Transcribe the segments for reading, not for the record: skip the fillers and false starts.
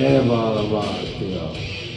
Devalvaatio.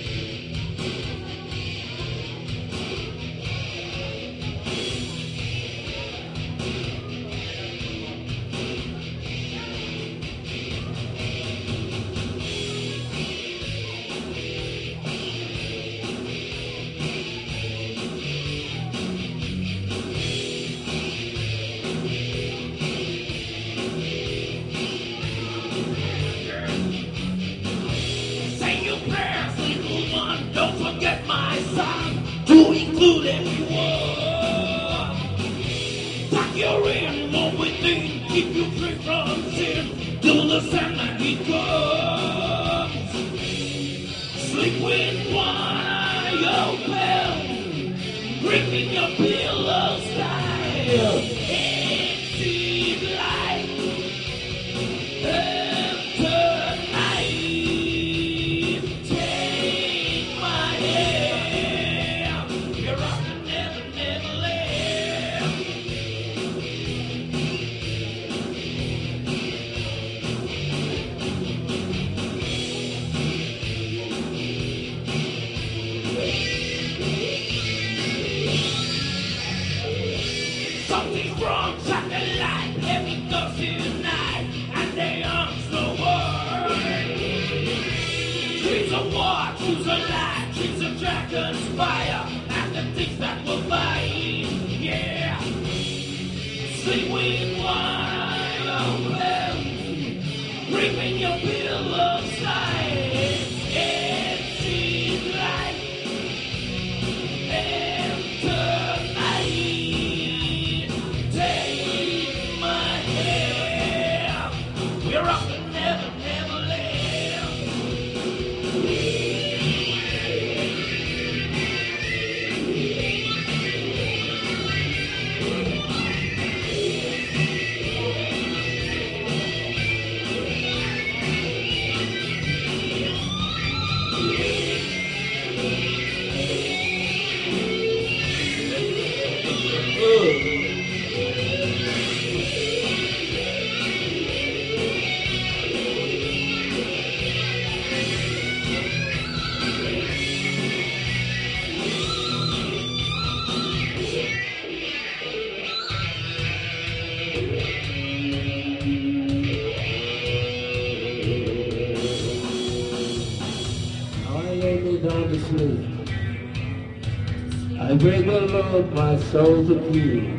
I pray the Lord my soul to keep.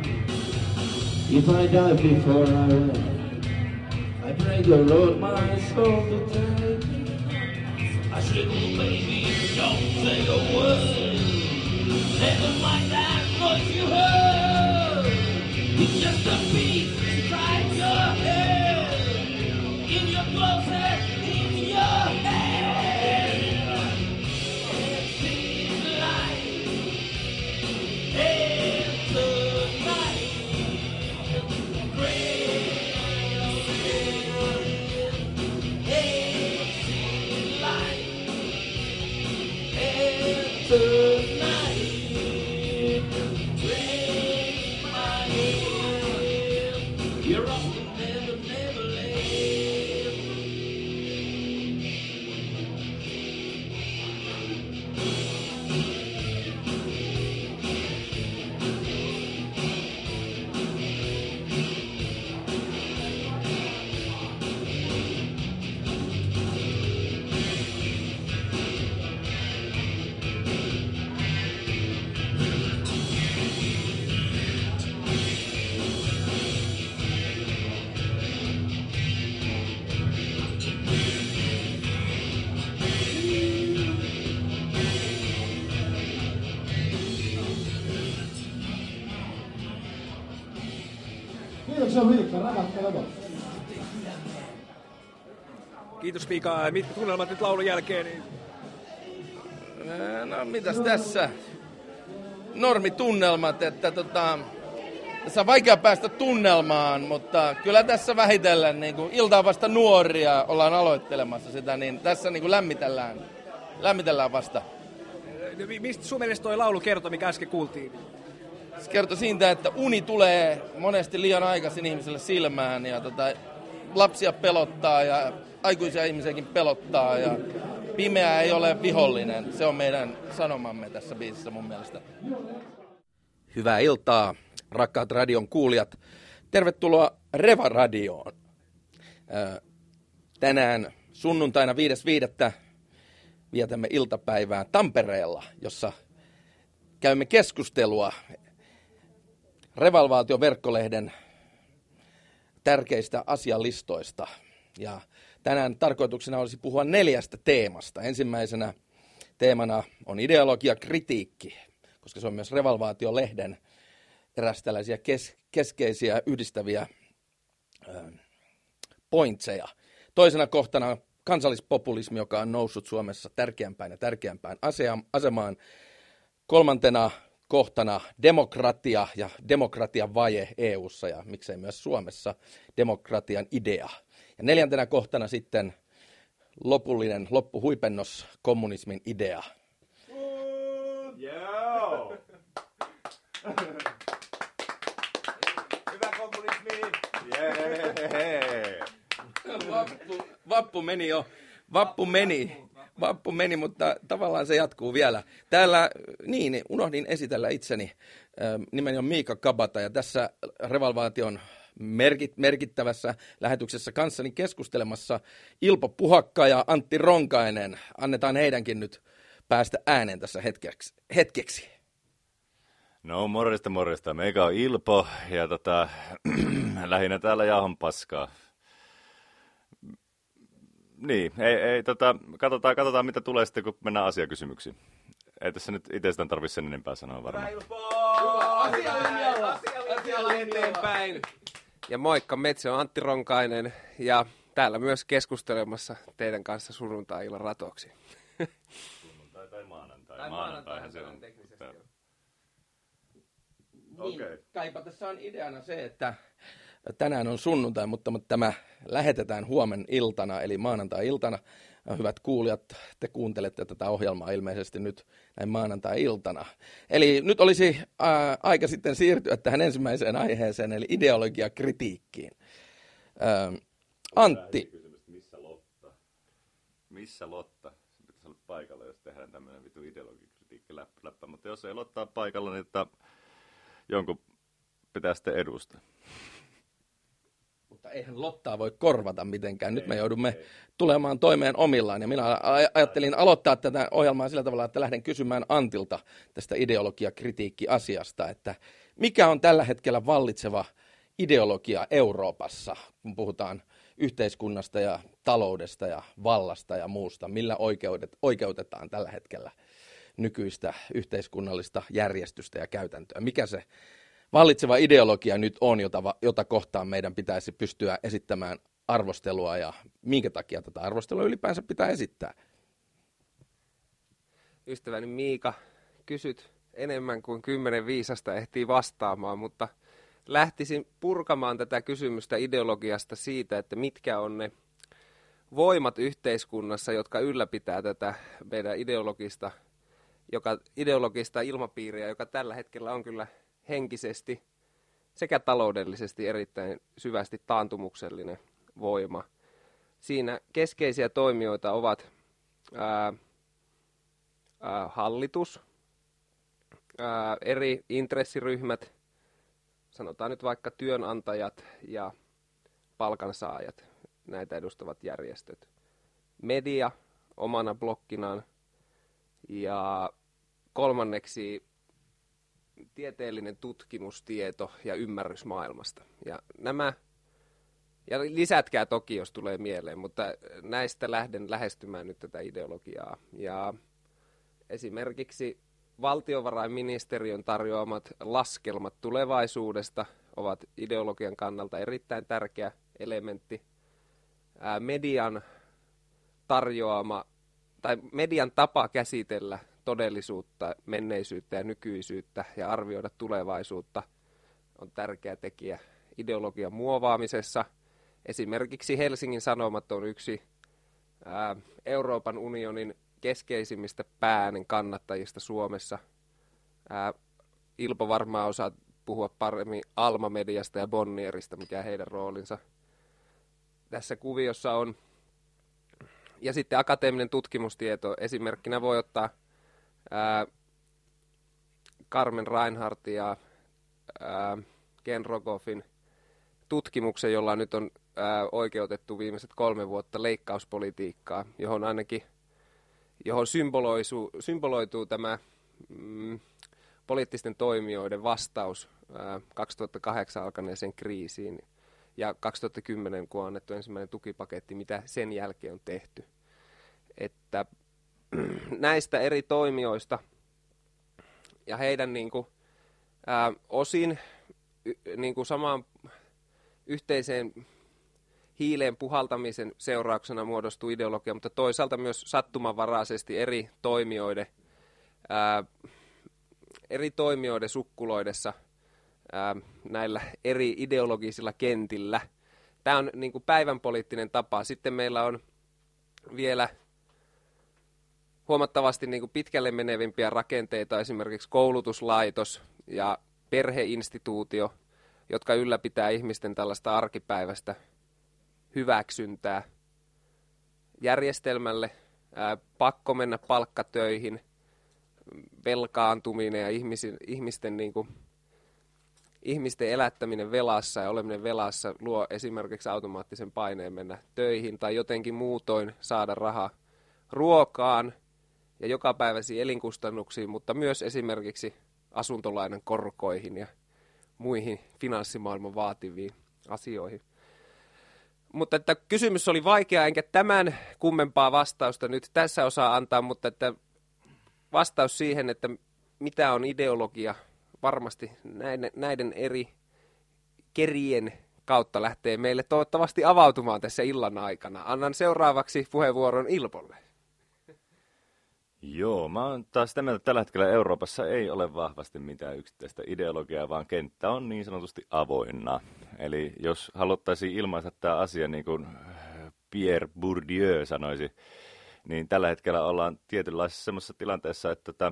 If I die before I rest, I pray the Lord my soul to take. I said, oh baby, don't say a word. Never mind that noise you heard. It's just a beat inside your head. In your closet, in your head. Kiitos Mika. Mitkä tunnelmat nyt laulun jälkeen? No mitäs tässä? Normitunnelmat, että tässä on vaikea päästä tunnelmaan, mutta kyllä tässä vähitellen niin kuin ilta on vasta nuoria, ollaan aloittelemassa sitä, niin tässä niin kuin lämmitellään vasta. Mistä sun mielestä toi laulu kertoi, mikä äsken kuultiin? Se kertoi siitä, että uni tulee monesti liian aikaisin ihmiselle silmään ja lapsia pelottaa ja aikuisia ihmisiäkin pelottaa ja pimeä ei ole vihollinen. Se on meidän sanomamme tässä biisissä mun mielestä. Hyvää iltaa, rakkaat radion kuulijat. Tervetuloa Reva-radioon. Tänään sunnuntaina 5.5. vietämme iltapäivää Tampereella, jossa käymme keskustelua Revalvaatio-verkkolehden tärkeistä asialistoista. Ja tänään tarkoituksena olisi puhua 4 teemasta. Ensimmäisenä teemana on ideologia kritiikki, koska se on myös Revalvaatio-lehden eräs tällaisia keskeisiä yhdistäviä pointseja. Toisena kohtana kansallispopulismi, joka on noussut Suomessa tärkeämpään ja tärkeämpään asemaan. Kolmantena kohtana demokratia ja demokratian vaje EU:ssa ja miksei myös Suomessa, demokratian idea. Ja 4. kohtana sitten loppuhuipennos, kommunismin idea. Hyvä kommunismi! Vappu meni jo. Vappu meni, mutta tavallaan se jatkuu vielä. Täällä, unohdin esitellä itseni. Nimeni on Miika Kabata ja tässä Revalvaation merkittävässä lähetyksessä kanssani keskustelemassa Ilpo Puhakka ja Antti Ronkainen. Annetaan heidänkin nyt päästä ääneen tässä hetkeksi. No morjesta. Meikä on Ilpo ja lähinnä täällä jauhan paskaa. Niin, katsotaan mitä tulee sitten, kun mennään asiakysymyksiin. Ei tässä nyt itsestään tarvitse sen enempää sanoa varmaan. Asialla eteenpäin. Ja moikka, Metsi on Antti Ronkainen ja täällä myös keskustelemassa teidän kanssa sunnuntai-illan ratoksi. Sunnuntai tai maanantai. Maanantaihan se on. Niin, kaipa tässä on ideana se, että tänään on sunnuntai, mutta tämä lähetetään huomen iltana, eli maanantai-iltana. Hyvät kuulijat, te kuuntelette tätä ohjelmaa ilmeisesti nyt näin maanantai-iltana. Eli nyt olisi aika sitten siirtyä tähän ensimmäiseen aiheeseen, eli ideologiakritiikkiin. Antti. Missä Lotta? Se pitäisi olla paikalla, jos tehdään tämmöinen vitu ideologiakritiikki läppä. Mutta jos ei Lotta ole paikalla, niin jonkun pitää sitten edustaa. Mutta eihän Lottaa voi korvata mitenkään. Nyt me joudumme tulemaan toimeen omillaan. Ja minä ajattelin aloittaa tätä ohjelmaa sillä tavalla, että lähden kysymään Antilta tästä ideologiakritiikki-asiasta, että mikä on tällä hetkellä vallitseva ideologia Euroopassa, kun puhutaan yhteiskunnasta ja taloudesta ja vallasta ja muusta. Millä oikeutetaan tällä hetkellä nykyistä yhteiskunnallista järjestystä ja käytäntöä? Mikä se vallitseva ideologia nyt on, jota kohtaan meidän pitäisi pystyä esittämään arvostelua ja minkä takia tätä arvostelua ylipäänsä pitää esittää? Ystäväni Miika, kysyt enemmän kuin 10 viisasta ehtii vastaamaan, mutta lähtisin purkamaan tätä kysymystä ideologiasta siitä, että mitkä on ne voimat yhteiskunnassa, jotka ylläpitää tätä meidän ideologista ilmapiiriä, joka tällä hetkellä on kyllä henkisesti sekä taloudellisesti erittäin syvästi taantumuksellinen voima. Siinä keskeisiä toimijoita ovat hallitus, eri intressiryhmät, sanotaan nyt vaikka työnantajat ja palkansaajat, näitä edustavat järjestöt, media omana blokkinaan ja kolmanneksi tieteellinen tutkimustieto ja ymmärrys maailmasta. Ja lisätkää toki, jos tulee mieleen, mutta näistä lähden lähestymään nyt tätä ideologiaa. Ja esimerkiksi valtiovarainministeriön tarjoamat laskelmat tulevaisuudesta ovat ideologian kannalta erittäin tärkeä elementti. Median median tapa käsitellä todellisuutta, menneisyyttä ja nykyisyyttä ja arvioida tulevaisuutta on tärkeä tekijä ideologian muovaamisessa. Esimerkiksi Helsingin Sanomat on yksi Euroopan unionin keskeisimmistä päääänen kannattajista Suomessa. Ilpo varmaan osaa puhua paremmin Alma-mediasta ja Bonnierista, mikä heidän roolinsa. Tässä kuviossa on Ja sitten akateeminen tutkimustieto. Esimerkkinä voi ottaa Carmen Reinhardtin ja Ken Rogoffin tutkimuksen, jolla nyt on oikeutettu viimeiset 3 vuotta leikkauspolitiikkaa, johon symboloituu tämä poliittisten toimijoiden vastaus 2008 alkaneeseen kriisiin ja 2010, kun on annettu ensimmäinen tukipaketti, mitä sen jälkeen on tehty. Että näistä eri toimijoista ja heidän osin samaan yhteiseen hiileen puhaltamisen seurauksena muodostuu ideologia, mutta toisaalta myös sattumanvaraisesti eri toimijoiden sukkuloidessa näillä eri ideologisilla kentillä. Tämä on päivänpoliittinen tapa. Sitten meillä on vielä huomattavasti pitkälle menevimpiä rakenteita, esimerkiksi koulutuslaitos ja perheinstituutio, jotka ylläpitää ihmisten tällaista arkipäiväistä hyväksyntää järjestelmälle, pakko mennä palkkatöihin, velkaantuminen ja ihmisten elättäminen velassa ja oleminen velassa luo esimerkiksi automaattisen paineen mennä töihin tai jotenkin muutoin saada rahaa ruokaan ja jokapäiväisiin elinkustannuksiin, mutta myös esimerkiksi asuntolainan korkoihin ja muihin finanssimaailman vaativiin asioihin. Mutta että kysymys oli vaikea, enkä tämän kummempaa vastausta nyt tässä osaa antaa, mutta että vastaus siihen, että mitä on ideologia, varmasti näiden eri kerien kautta lähtee meille toivottavasti avautumaan tässä illan aikana. Annan seuraavaksi puheenvuoron Ilpolle. Joo, mä oon taas sitä mieltä, että tällä hetkellä Euroopassa ei ole vahvasti mitään yksittäistä ideologiaa, vaan kenttä on niin sanotusti avoinna. Eli jos haluttaisiin ilmaista tämä asia niin kuin Pierre Bourdieu sanoisi, niin tällä hetkellä ollaan tietynlaisessa semmoisessa tilanteessa, että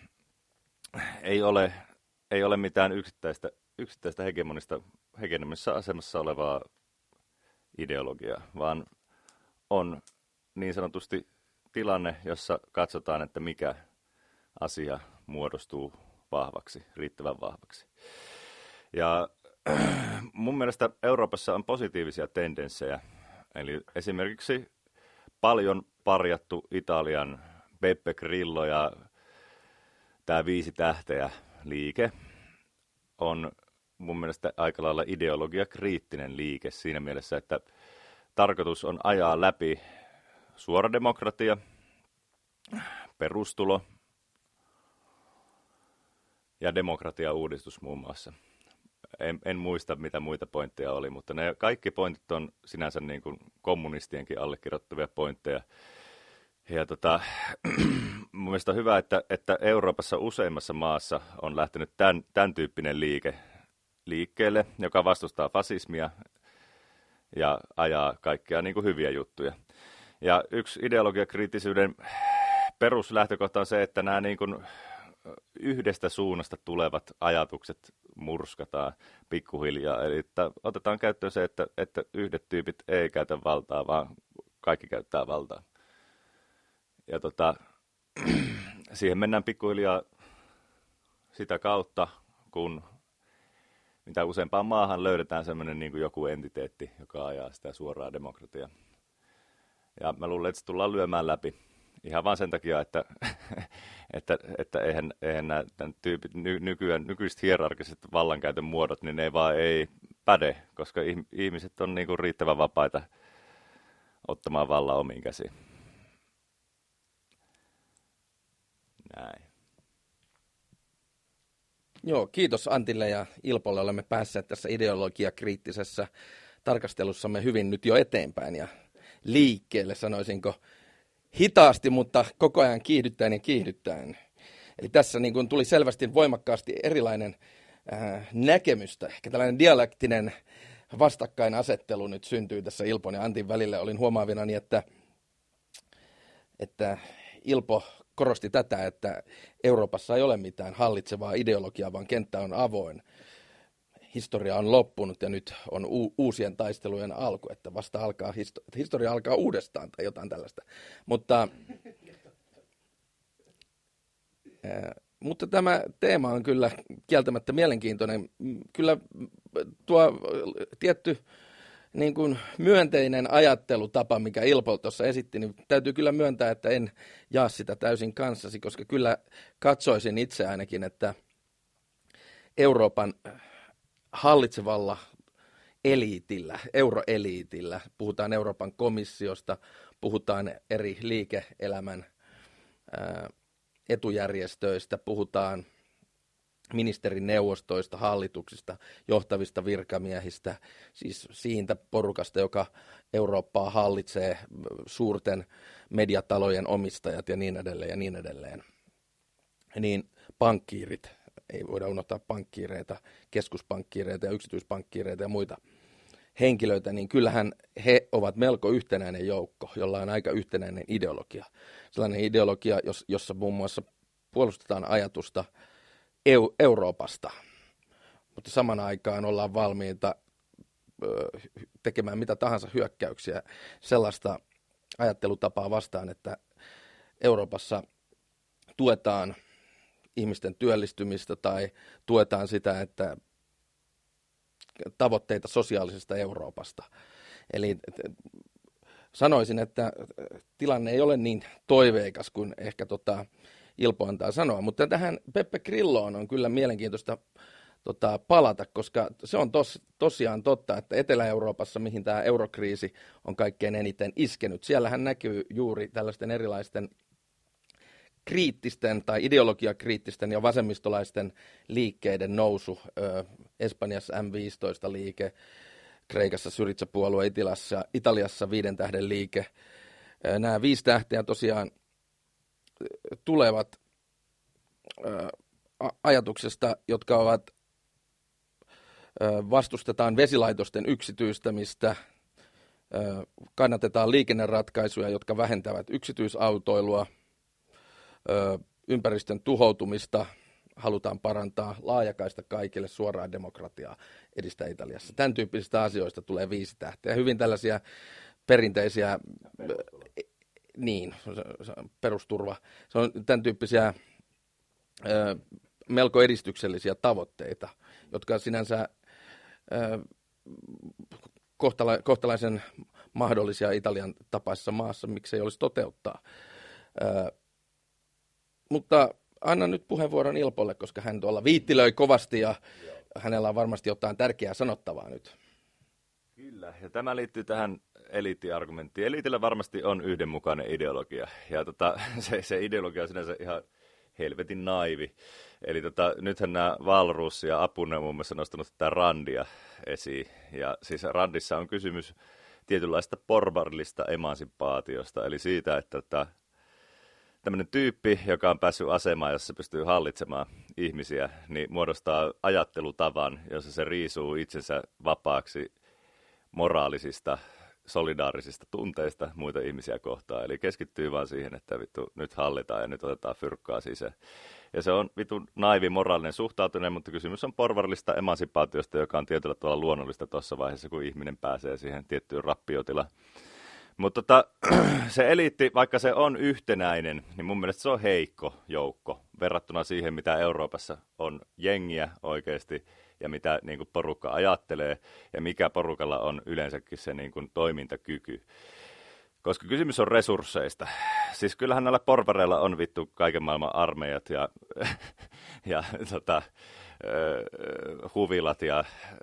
ei ole mitään yksittäistä hegemonisessa asemassa olevaa ideologiaa, vaan on niin sanotusti tilanne, jossa katsotaan, että mikä asia muodostuu vahvaksi, riittävän vahvaksi. Ja mun mielestä Euroopassa on positiivisia tendenssejä. Eli esimerkiksi paljon parjattu Italian Beppe Grillo ja tämä 5 tähteä liike on mun mielestä aika lailla ideologiakriittinen liike siinä mielessä, että tarkoitus on ajaa läpi suora demokratia, perustulo ja demokratiauudistus muun muassa. En muista, mitä muita pointteja oli, mutta ne kaikki pointit on sinänsä niin kuin kommunistienkin allekirjoittavia pointteja. Ja mun mielestä on hyvä, että Euroopassa useimmassa maassa on lähtenyt tämän tyyppinen liikkeelle, joka vastustaa fasismia ja ajaa kaikkia niin kuin hyviä juttuja. Ja yksi ideologiakriittisyyden peruslähtökohta on se, että nämä niin kuin yhdestä suunnasta tulevat ajatukset murskataan pikkuhiljaa. Eli että otetaan käyttöön se, että yhdet tyypit ei käytä valtaa, vaan kaikki käyttää valtaa. Ja siihen mennään pikkuhiljaa sitä kautta, kun mitä useampaan maahan löydetään semmoinen niin kuin joku entiteetti, joka ajaa sitä suoraa demokratiaa. Ja mä luulen, että se tullaan lyömään läpi. Ihan vaan sen takia, että eihän nämä tyypit, nykyiset hierarkiset vallankäytön muodot, niin ne vaan ei päde, koska ihmiset on niin kuin riittävän vapaita ottamaan vallan omiin käsiin. Näin. Joo, kiitos Antille ja Ilpolle. Olemme päässeet tässä ideologiakriittisessä tarkastelussamme hyvin nyt jo eteenpäin ja liikkeelle, sanoisinko, hitaasti, mutta koko ajan kiihdyttäen ja kiihdyttäen. Eli tässä niin kuin tuli selvästi voimakkaasti erilainen näkemystä. Ehkä tällainen dialektinen vastakkainasettelu nyt syntyy tässä Ilpon ja Antin välille. Olin huomaavinani, että Ilpo korosti tätä, että Euroopassa ei ole mitään hallitsevaa ideologiaa, vaan kenttä on avoin. historia on loppunut ja nyt on uusien taistelujen alku, että vasta alkaa historia alkaa uudestaan tai jotain tällaista. Mutta tämä teema on kyllä kieltämättä mielenkiintoinen. Kyllä tuo tietty niin kuin myönteinen ajattelutapa, mikä Ilpo tuossa esitti, niin täytyy kyllä myöntää, että en jaa sitä täysin kanssasi, koska kyllä katsoisin itse ainakin, että Euroopan hallitsevalla eliitillä, euroeliitillä, puhutaan Euroopan komissiosta, puhutaan eri liike-elämän etujärjestöistä, puhutaan ministerineuvostoista, hallituksista, johtavista virkamiehistä, siis siitä porukasta, joka Eurooppaa hallitsee, suurten mediatalojen omistajat ja niin edelleen ja niin edelleen. Niin pankkiirit, ei voida unohtaa pankkiireita, keskuspankkiireita ja yksityispankkiireita ja muita henkilöitä, niin kyllähän he ovat melko yhtenäinen joukko, jolla on aika yhtenäinen ideologia. Sellainen ideologia, jossa muun muassa puolustetaan ajatusta Euroopasta, mutta saman aikaan ollaan valmiita tekemään mitä tahansa hyökkäyksiä sellaista ajattelutapaa vastaan, että Euroopassa tuetaan ihmisten työllistymistä tai tuetaan sitä, että tavoitteita sosiaalisesta Euroopasta. Eli sanoisin, että tilanne ei ole niin toiveikas kuin ehkä Ilpo antaa sanoa, mutta tähän Peppe Grilloon on kyllä mielenkiintoista palata, koska se on tosiaan totta, että Etelä-Euroopassa, mihin tämä eurokriisi on kaikkein eniten iskenyt, siellähän näkyy juuri tällaisten erilaisten kriittisten tai ideologiakriittisten ja vasemmistolaisten liikkeiden nousu. Espanjassa M15-liike, Kreikassa Syriza-puolue, Italiassa 5 tähden liike. Nämä 5 tähteä tosiaan tulevat ajatuksesta, jotka ovat vastustetaan vesilaitosten yksityistämistä, kannatetaan liikenneratkaisuja, jotka vähentävät yksityisautoilua, ympäristön tuhoutumista halutaan parantaa, laajakaista kaikille, suoraa demokratiaa edistää Italiassa. Tämän tyyppisistä asioista tulee 5 tähteä. Hyvin tällaisia perinteisiä, perusturva. Se on tämän tyyppisiä melko edistyksellisiä tavoitteita, jotka sinänsä kohtalaisen mahdollisia Italian tapaisessa maassa, miksei olisi toteuttaa. Mutta annan nyt puheenvuoron Ilpolle, koska hän tuolla viittilöi kovasti ja hänellä on varmasti jotain tärkeää sanottavaa nyt. Kyllä, ja tämä liittyy tähän eliittiargumenttiin. Eliitillä varmasti on yhdenmukainen ideologia, ja se ideologia on sinänsä ihan helvetin naivi. Eli nythän nämä Wahlroos ja Apune on muun muassa nostanut tätä Randia esiin, ja siis Randissa on kysymys tietynlaista porvarillista emansipaatiosta, eli siitä, että tämmöinen tyyppi, joka on päässyt asemaan, jossa se pystyy hallitsemaan ihmisiä, niin muodostaa ajattelutavan, jossa se riisuu itsensä vapaaksi moraalisista, solidaarisista tunteista muita ihmisiä kohtaan. Eli keskittyy vaan siihen, että vittu nyt hallitaan ja nyt otetaan fyrkkaa sisään. Ja se on vittu naivi moraalinen suhtautuminen, mutta kysymys on porvarillista emansipaatiosta, joka on tietyllä tavalla luonnollista tuossa vaiheessa, kun ihminen pääsee siihen tiettyyn rappiotilaan. Mutta se eliitti, vaikka se on yhtenäinen, niin mun mielestä se on heikko joukko verrattuna siihen, mitä Euroopassa on jengiä oikeasti ja mitä niin kuin porukka ajattelee ja mikä porukalla on yleensäkin se niin kuin toimintakyky. Koska kysymys on resursseista. Siis kyllähän näillä porvareilla on vittu kaiken maailman armeijat ja huvilat ja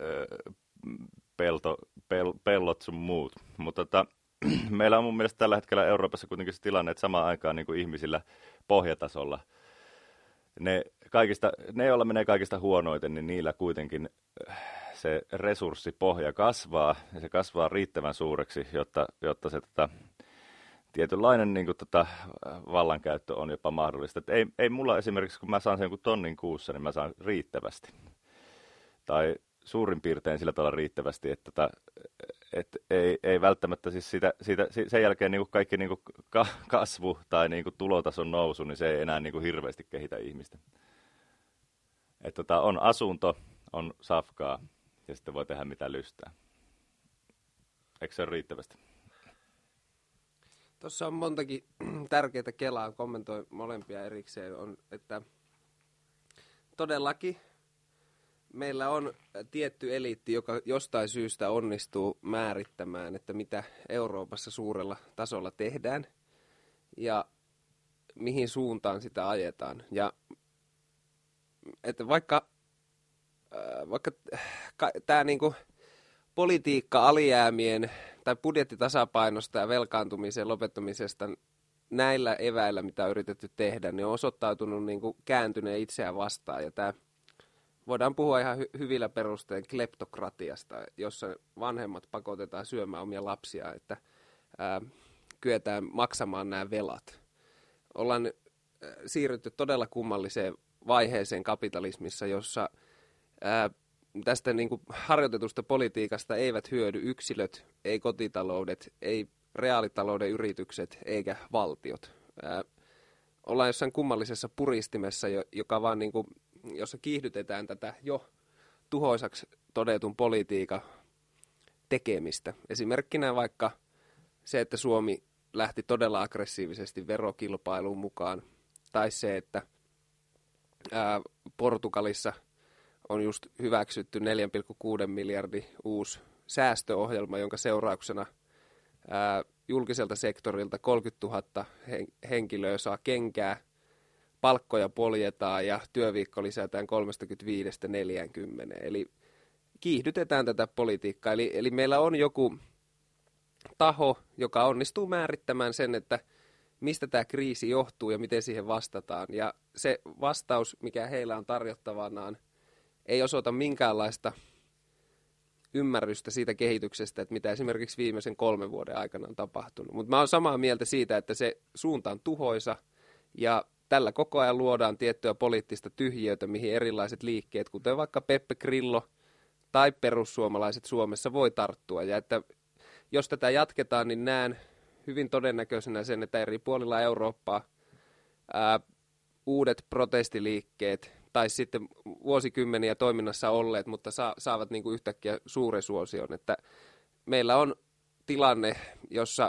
pellot sun muut. Mutta meillä on mun mielestä tällä hetkellä Euroopassa kuitenkin se tilanne, että samaan aikaan niin kuin ihmisillä pohjatasolla, ne, joilla menee kaikista huonoiten, niin niillä kuitenkin se resurssipohja kasvaa, ja se kasvaa riittävän suureksi, jotta se tietynlainen niin kuin, vallankäyttö on jopa mahdollista. Et ei mulla esimerkiksi, kun mä saan sen jonkun tonnin kuussa, niin mä saan riittävästi. Tai suurin piirtein sillä tavalla riittävästi, että ei välttämättä siis sen jälkeen niin kuin kaikki niin kuin kasvu tai niin kuin tulotason nousu, niin se ei enää niin kuin hirveästi kehitä ihmistä. Että on asunto, on safkaa, ja sitten voi tehdä mitä lystää. Eikö se ole riittävästi? Tuossa on montakin tärkeää kelaa, kommentoi molempia erikseen, on, että todellakin meillä on tietty eliitti, joka jostain syystä onnistuu määrittämään, että mitä Euroopassa suurella tasolla tehdään ja mihin suuntaan sitä ajetaan. Ja että vaikka tämä niinku politiikka alijäämien tai budjettitasapainosta ja velkaantumisen lopettamisesta näillä eväillä, mitä on yritetty tehdä, niin on osoittautunut niinku kääntyneen itseään vastaan. Ja tämä voidaan puhua ihan hyvillä perustein kleptokratiasta, jossa vanhemmat pakotetaan syömään omia lapsia, että kyetään maksamaan nämä velat. Ollaan siirrytty todella kummalliseen vaiheeseen kapitalismissa, jossa tästä niin kuin harjoitetusta politiikasta eivät hyödy yksilöt, ei kotitaloudet, ei reaalitalouden yritykset eikä valtiot. Ollaan jossain kummallisessa puristimessa, joka vaan niin kuin, jossa kiihdytetään tätä jo tuhoisaksi todetun politiikan tekemistä. Esimerkkinä vaikka se, että Suomi lähti todella aggressiivisesti verokilpailuun mukaan, tai se, että Portugalissa on just hyväksytty 4,6 miljardin uusi säästöohjelma, jonka seurauksena julkiselta sektorilta 30 000 henkilöä saa kenkää, palkkoja poljetaan ja työviikko lisätään 35-40. Eli kiihdytetään tätä politiikkaa. Eli meillä on joku taho, joka onnistuu määrittämään sen, että mistä tämä kriisi johtuu ja miten siihen vastataan. Ja se vastaus, mikä heillä on tarjottavanaan, ei osoita minkäänlaista ymmärrystä siitä kehityksestä, että mitä esimerkiksi viimeisen 3 vuoden aikana on tapahtunut. Mutta mä oon samaa mieltä siitä, että se suunta on tuhoisa ja tällä koko ajan luodaan tiettyä poliittista tyhjiötä, mihin erilaiset liikkeet, kuten vaikka Peppe Grillo tai perussuomalaiset Suomessa voi tarttua. Ja että jos tätä jatketaan, niin näen hyvin todennäköisenä sen, että eri puolilla Eurooppaa uudet protestiliikkeet tai sitten vuosikymmeniä toiminnassa olleet, mutta saavat niin kuin yhtäkkiä suuren suosion. Että meillä on tilanne, jossa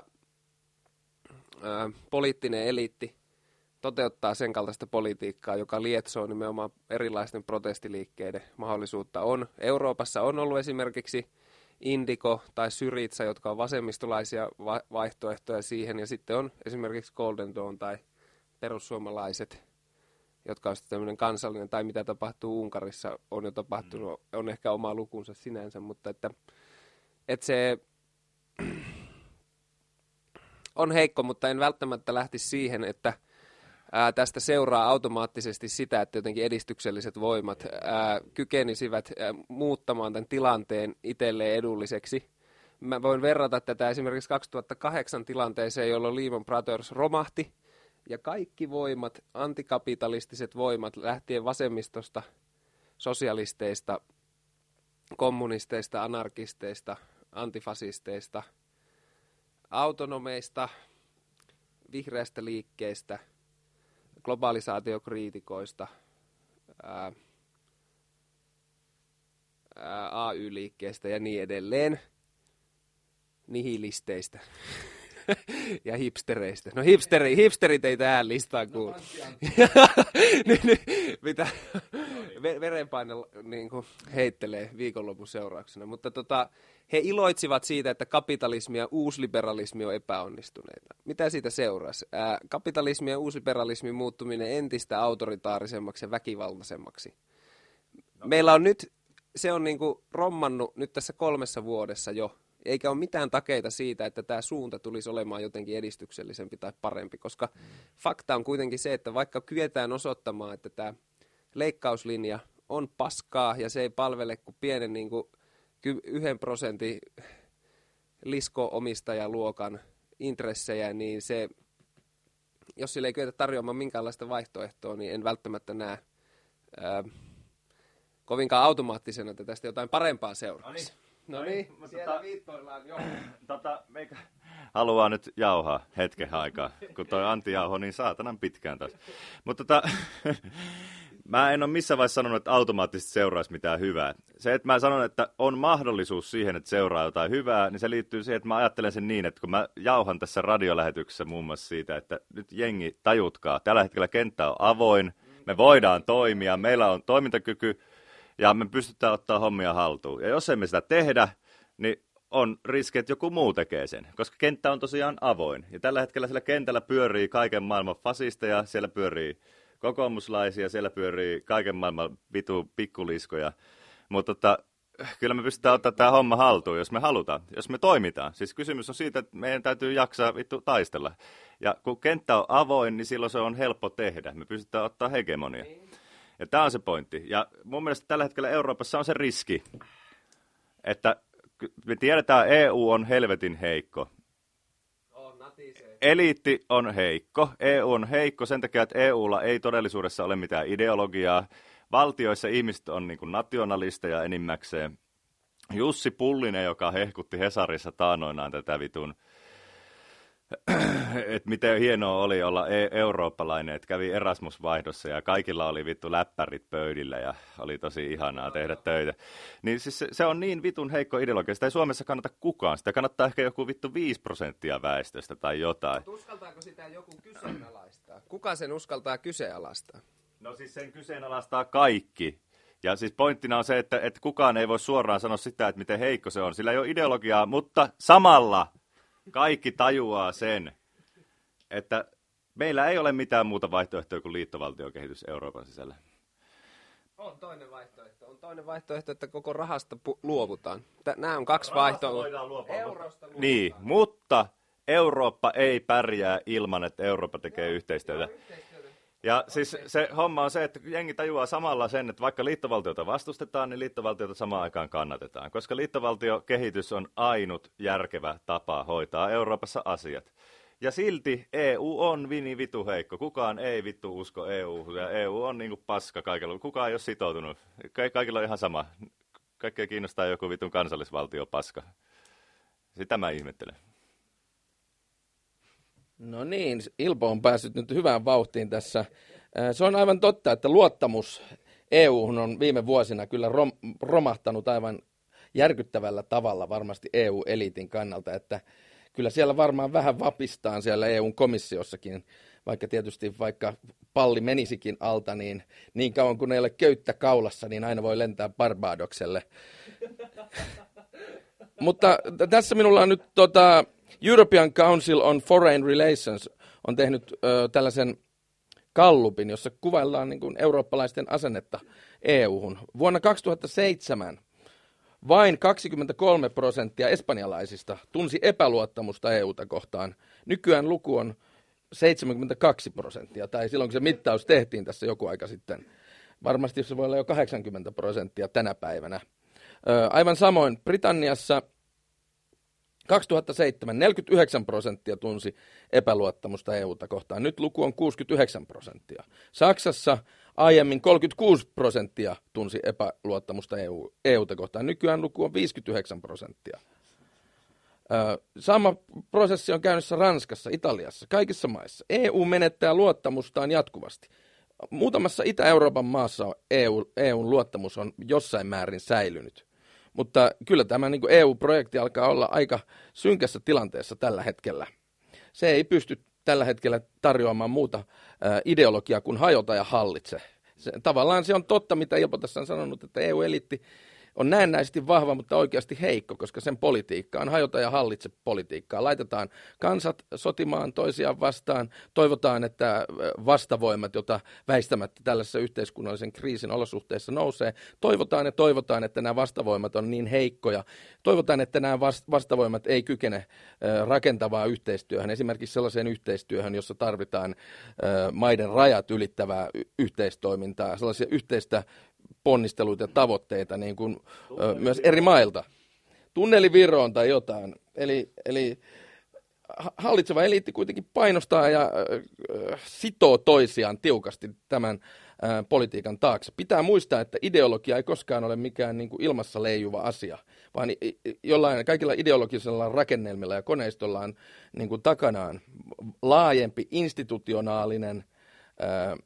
poliittinen eliitti toteuttaa sen kaltaista politiikkaa, joka lietsoo nimenomaan erilaisten protestiliikkeiden mahdollisuutta. Euroopassa on ollut esimerkiksi Indigo tai Syriza, jotka on vasemmistolaisia vaihtoehtoja siihen, ja sitten on esimerkiksi Golden Dawn tai perussuomalaiset, jotka on sitten tämmöinen kansallinen, tai mitä tapahtuu Unkarissa, on jo tapahtunut, on ehkä oma lukunsa sinänsä, mutta että se on heikko, mutta en välttämättä lähtisi siihen, että tästä seuraa automaattisesti sitä, että jotenkin edistykselliset voimat kykenisivät muuttamaan tämän tilanteen itselleen edulliseksi. Mä voin verrata tätä esimerkiksi 2008 tilanteeseen, jolloin Lehman Brothers romahti, ja kaikki voimat, antikapitalistiset voimat, lähtien vasemmistosta, sosialisteista, kommunisteista, anarkisteista, antifasisteista, autonomeista, vihreästä liikkeestä, globalisaatiokriitikoista, AY-liikkeestä ja niin edelleen, nihilisteistä ja hipstereistä. No hipsterit ei tähän listaan kuulu. Mitä verenpaine niin kuin heittelee viikonlopun seurauksena. Mutta he iloitsivat siitä, että kapitalismi ja uusliberalismi on epäonnistuneita. Mitä siitä seurasi? Kapitalismi ja uusliberalismin muuttuminen entistä autoritaarisemmaksi ja väkivaltaisemmaksi. Meillä on nyt, se on niin kuin rommannut nyt tässä 3 vuodessa jo. Eikä ole mitään takeita siitä, että tämä suunta tulisi olemaan jotenkin edistyksellisempi tai parempi, koska fakta on kuitenkin se, että vaikka kyetään osoittamaan, että tämä leikkauslinja on paskaa ja se ei palvele kuin pienen niin kuin 1% lisko-omistajaluokan intressejä, niin se, jos sille ei kyetä tarjoamaan minkäänlaista vaihtoehtoa, niin en välttämättä näe kovinkaan automaattisena, että tästä jotain parempaa seuraavaksi. No niin, siellä viittoillaan jo. Meikä haluaa nyt jauhaa hetken aikaa, kun toi Antti jauhoi niin saatanan pitkään taas. Mutta Mä en ole missään vaiheessa sanonut, että automaattisesti seuraisi mitään hyvää. Se, että mä sanon, että on mahdollisuus siihen, että seuraa jotain hyvää, niin se liittyy siihen, että mä ajattelen sen niin, että kun mä jauhan tässä radiolähetyksessä muun muassa siitä, että nyt jengi tajutkaa, tällä hetkellä kenttä on avoin, me voidaan toimia, meillä on toimintakyky ja me pystytään ottaa hommia haltuun. Ja jos emme sitä tehdä, niin on riski, että joku muu tekee sen, koska kenttä on tosiaan avoin. Ja tällä hetkellä siellä kentällä pyörii kaiken maailman fasisteja, siellä pyörii kokoomuslaisia, siellä pyörii kaiken maailman vitu pikkuliskoja. Mutta kyllä me pystytään ottaa tämä homma haltuun, jos me halutaan, jos me toimitaan. Siis kysymys on siitä, että meidän täytyy jaksaa taistella. Ja kun kenttä on avoin, niin silloin se on helppo tehdä. Me pystytään ottaa hegemonia. Ja tämä on se pointti. Ja mun mielestä tällä hetkellä Euroopassa on se riski, että me tiedetään, että EU on helvetin heikko. Eliitti on heikko. EU on heikko sen takia, että EUlla ei todellisuudessa ole mitään ideologiaa. Valtioissa ihmiset on niin kuin nationalisteja enimmäkseen. Jussi Pullinen, joka hehkutti Hesarissa taanoinaan tätä vitun, että miten hienoa oli olla eurooppalainen, että kävi Erasmus-vaihdossa ja kaikilla oli vittu läppärit pöydillä ja oli tosi ihanaa tehdä töitä. Niin siis se on niin vitun heikko ideologia, sitä ei Suomessa kannata kukaan, sitä kannattaa ehkä joku vittu 5% väestöstä tai jotain. Mutta uskaltaako sitä joku kyseenalaistaa? Kuka sen uskaltaa kyseenalaistaa? No siis sen kyseenalaistaa kaikki. Ja siis pointtina on se, että kukaan ei voi suoraan sanoa sitä, että miten heikko se on. Sillä ei ole ideologiaa, mutta samalla kaikki tajuaa sen, että meillä ei ole mitään muuta vaihtoehtoa kuin liittovaltiokehitys Euroopan sisällä. On toinen vaihtoehto. On toinen vaihtoehto, että koko rahasta luovutaan. Nämä on kaksi vaihtoehtoa. Eurosta luovutaan. Niin, mutta Eurooppa ei pärjää ilman, että Eurooppa tekee yhteistyötä. Ja siis se homma on se, että jengi tajuaa samalla sen, että vaikka liittovaltiota vastustetaan, niin liittovaltiota samaan aikaan kannatetaan. Koska liittovaltiokehitys on ainut järkevä tapa hoitaa Euroopassa asiat. Ja silti EU on vitu heikko. Kukaan ei vittu usko EU. Ja EU on niinku paska kaikilla. Kukaan ei ole sitoutunut. Kaikilla on ihan sama. Kaikkea kiinnostaa joku vitun kansallisvaltio paska. Sitä mä ihmettelen. No niin, Ilpo on päässyt nyt hyvään vauhtiin tässä. Se on aivan totta, että luottamus EU:hun on viime vuosina kyllä romahtanut aivan järkyttävällä tavalla varmasti EU-eliitin kannalta, että kyllä siellä varmaan vähän vapistaan siellä EUn komissiossakin, vaikka tietysti vaikka palli menisikin alta, niin kauan kun ei ole köyttä kaulassa, niin aina voi lentää Barbadokselle. Mutta tässä minulla on nyt European Council on Foreign Relations on tehnyt tällaisen gallupin, jossa kuvaillaan niin kuin eurooppalaisten asennetta EU-hun. Vuonna 2007 vain 23% espanjalaisista tunsi epäluottamusta EUta kohtaan. Nykyään luku on 72%, tai silloin kun se mittaus tehtiin tässä joku aika sitten. Varmasti se voi olla jo 80% tänä päivänä. Aivan samoin Britanniassa 2007 49% tunsi epäluottamusta EUta kohtaan. Nyt luku on 69%. Saksassa aiemmin 36% tunsi epäluottamusta EUta kohtaan. Nykyään luku on 59%. Sama prosessi on käynnissä Ranskassa, Italiassa, kaikissa maissa. EU menettää luottamustaan jatkuvasti. Muutamassa Itä-Euroopan maassa EUn luottamus on jossain määrin säilynyt. Mutta kyllä tämä niin kuin EU-projekti alkaa olla aika synkässä tilanteessa tällä hetkellä. Se ei pysty tällä hetkellä tarjoamaan muuta ideologiaa kuin hajota ja hallitse. Tavallaan se on totta, mitä Ilpo tässä on sanonut, että EU-eliitti on näennäisesti vahva, mutta oikeasti heikko, koska sen politiikka on hajota ja hallitse politiikkaa. Laitetaan kansat sotimaan toisiaan vastaan, toivotaan, että vastavoimat, jota väistämättä tällaisessa yhteiskunnallisen kriisin olosuhteissa nousee, toivotaan, että nämä vastavoimat on niin heikkoja, toivotaan, että nämä vastavoimat ei kykene rakentavaan yhteistyöhön, esimerkiksi sellaiseen yhteistyöhön, jossa tarvitaan maiden rajat ylittävää yhteistoimintaa, sellaisia yhteistä ponnisteluita ja tavoitteita niin kuin, myös eri mailta. Tunneli Viroon tai jotain. Eli hallitseva eliitti kuitenkin painostaa ja sitoo toisiaan tiukasti tämän politiikan taakse. Pitää muistaa, että ideologia ei koskaan ole mikään niin kuin ilmassa leijuva asia, vaan kaikilla ideologisilla rakennelmilla ja koneistolla on niin kuin takanaan laajempi institutionaalinen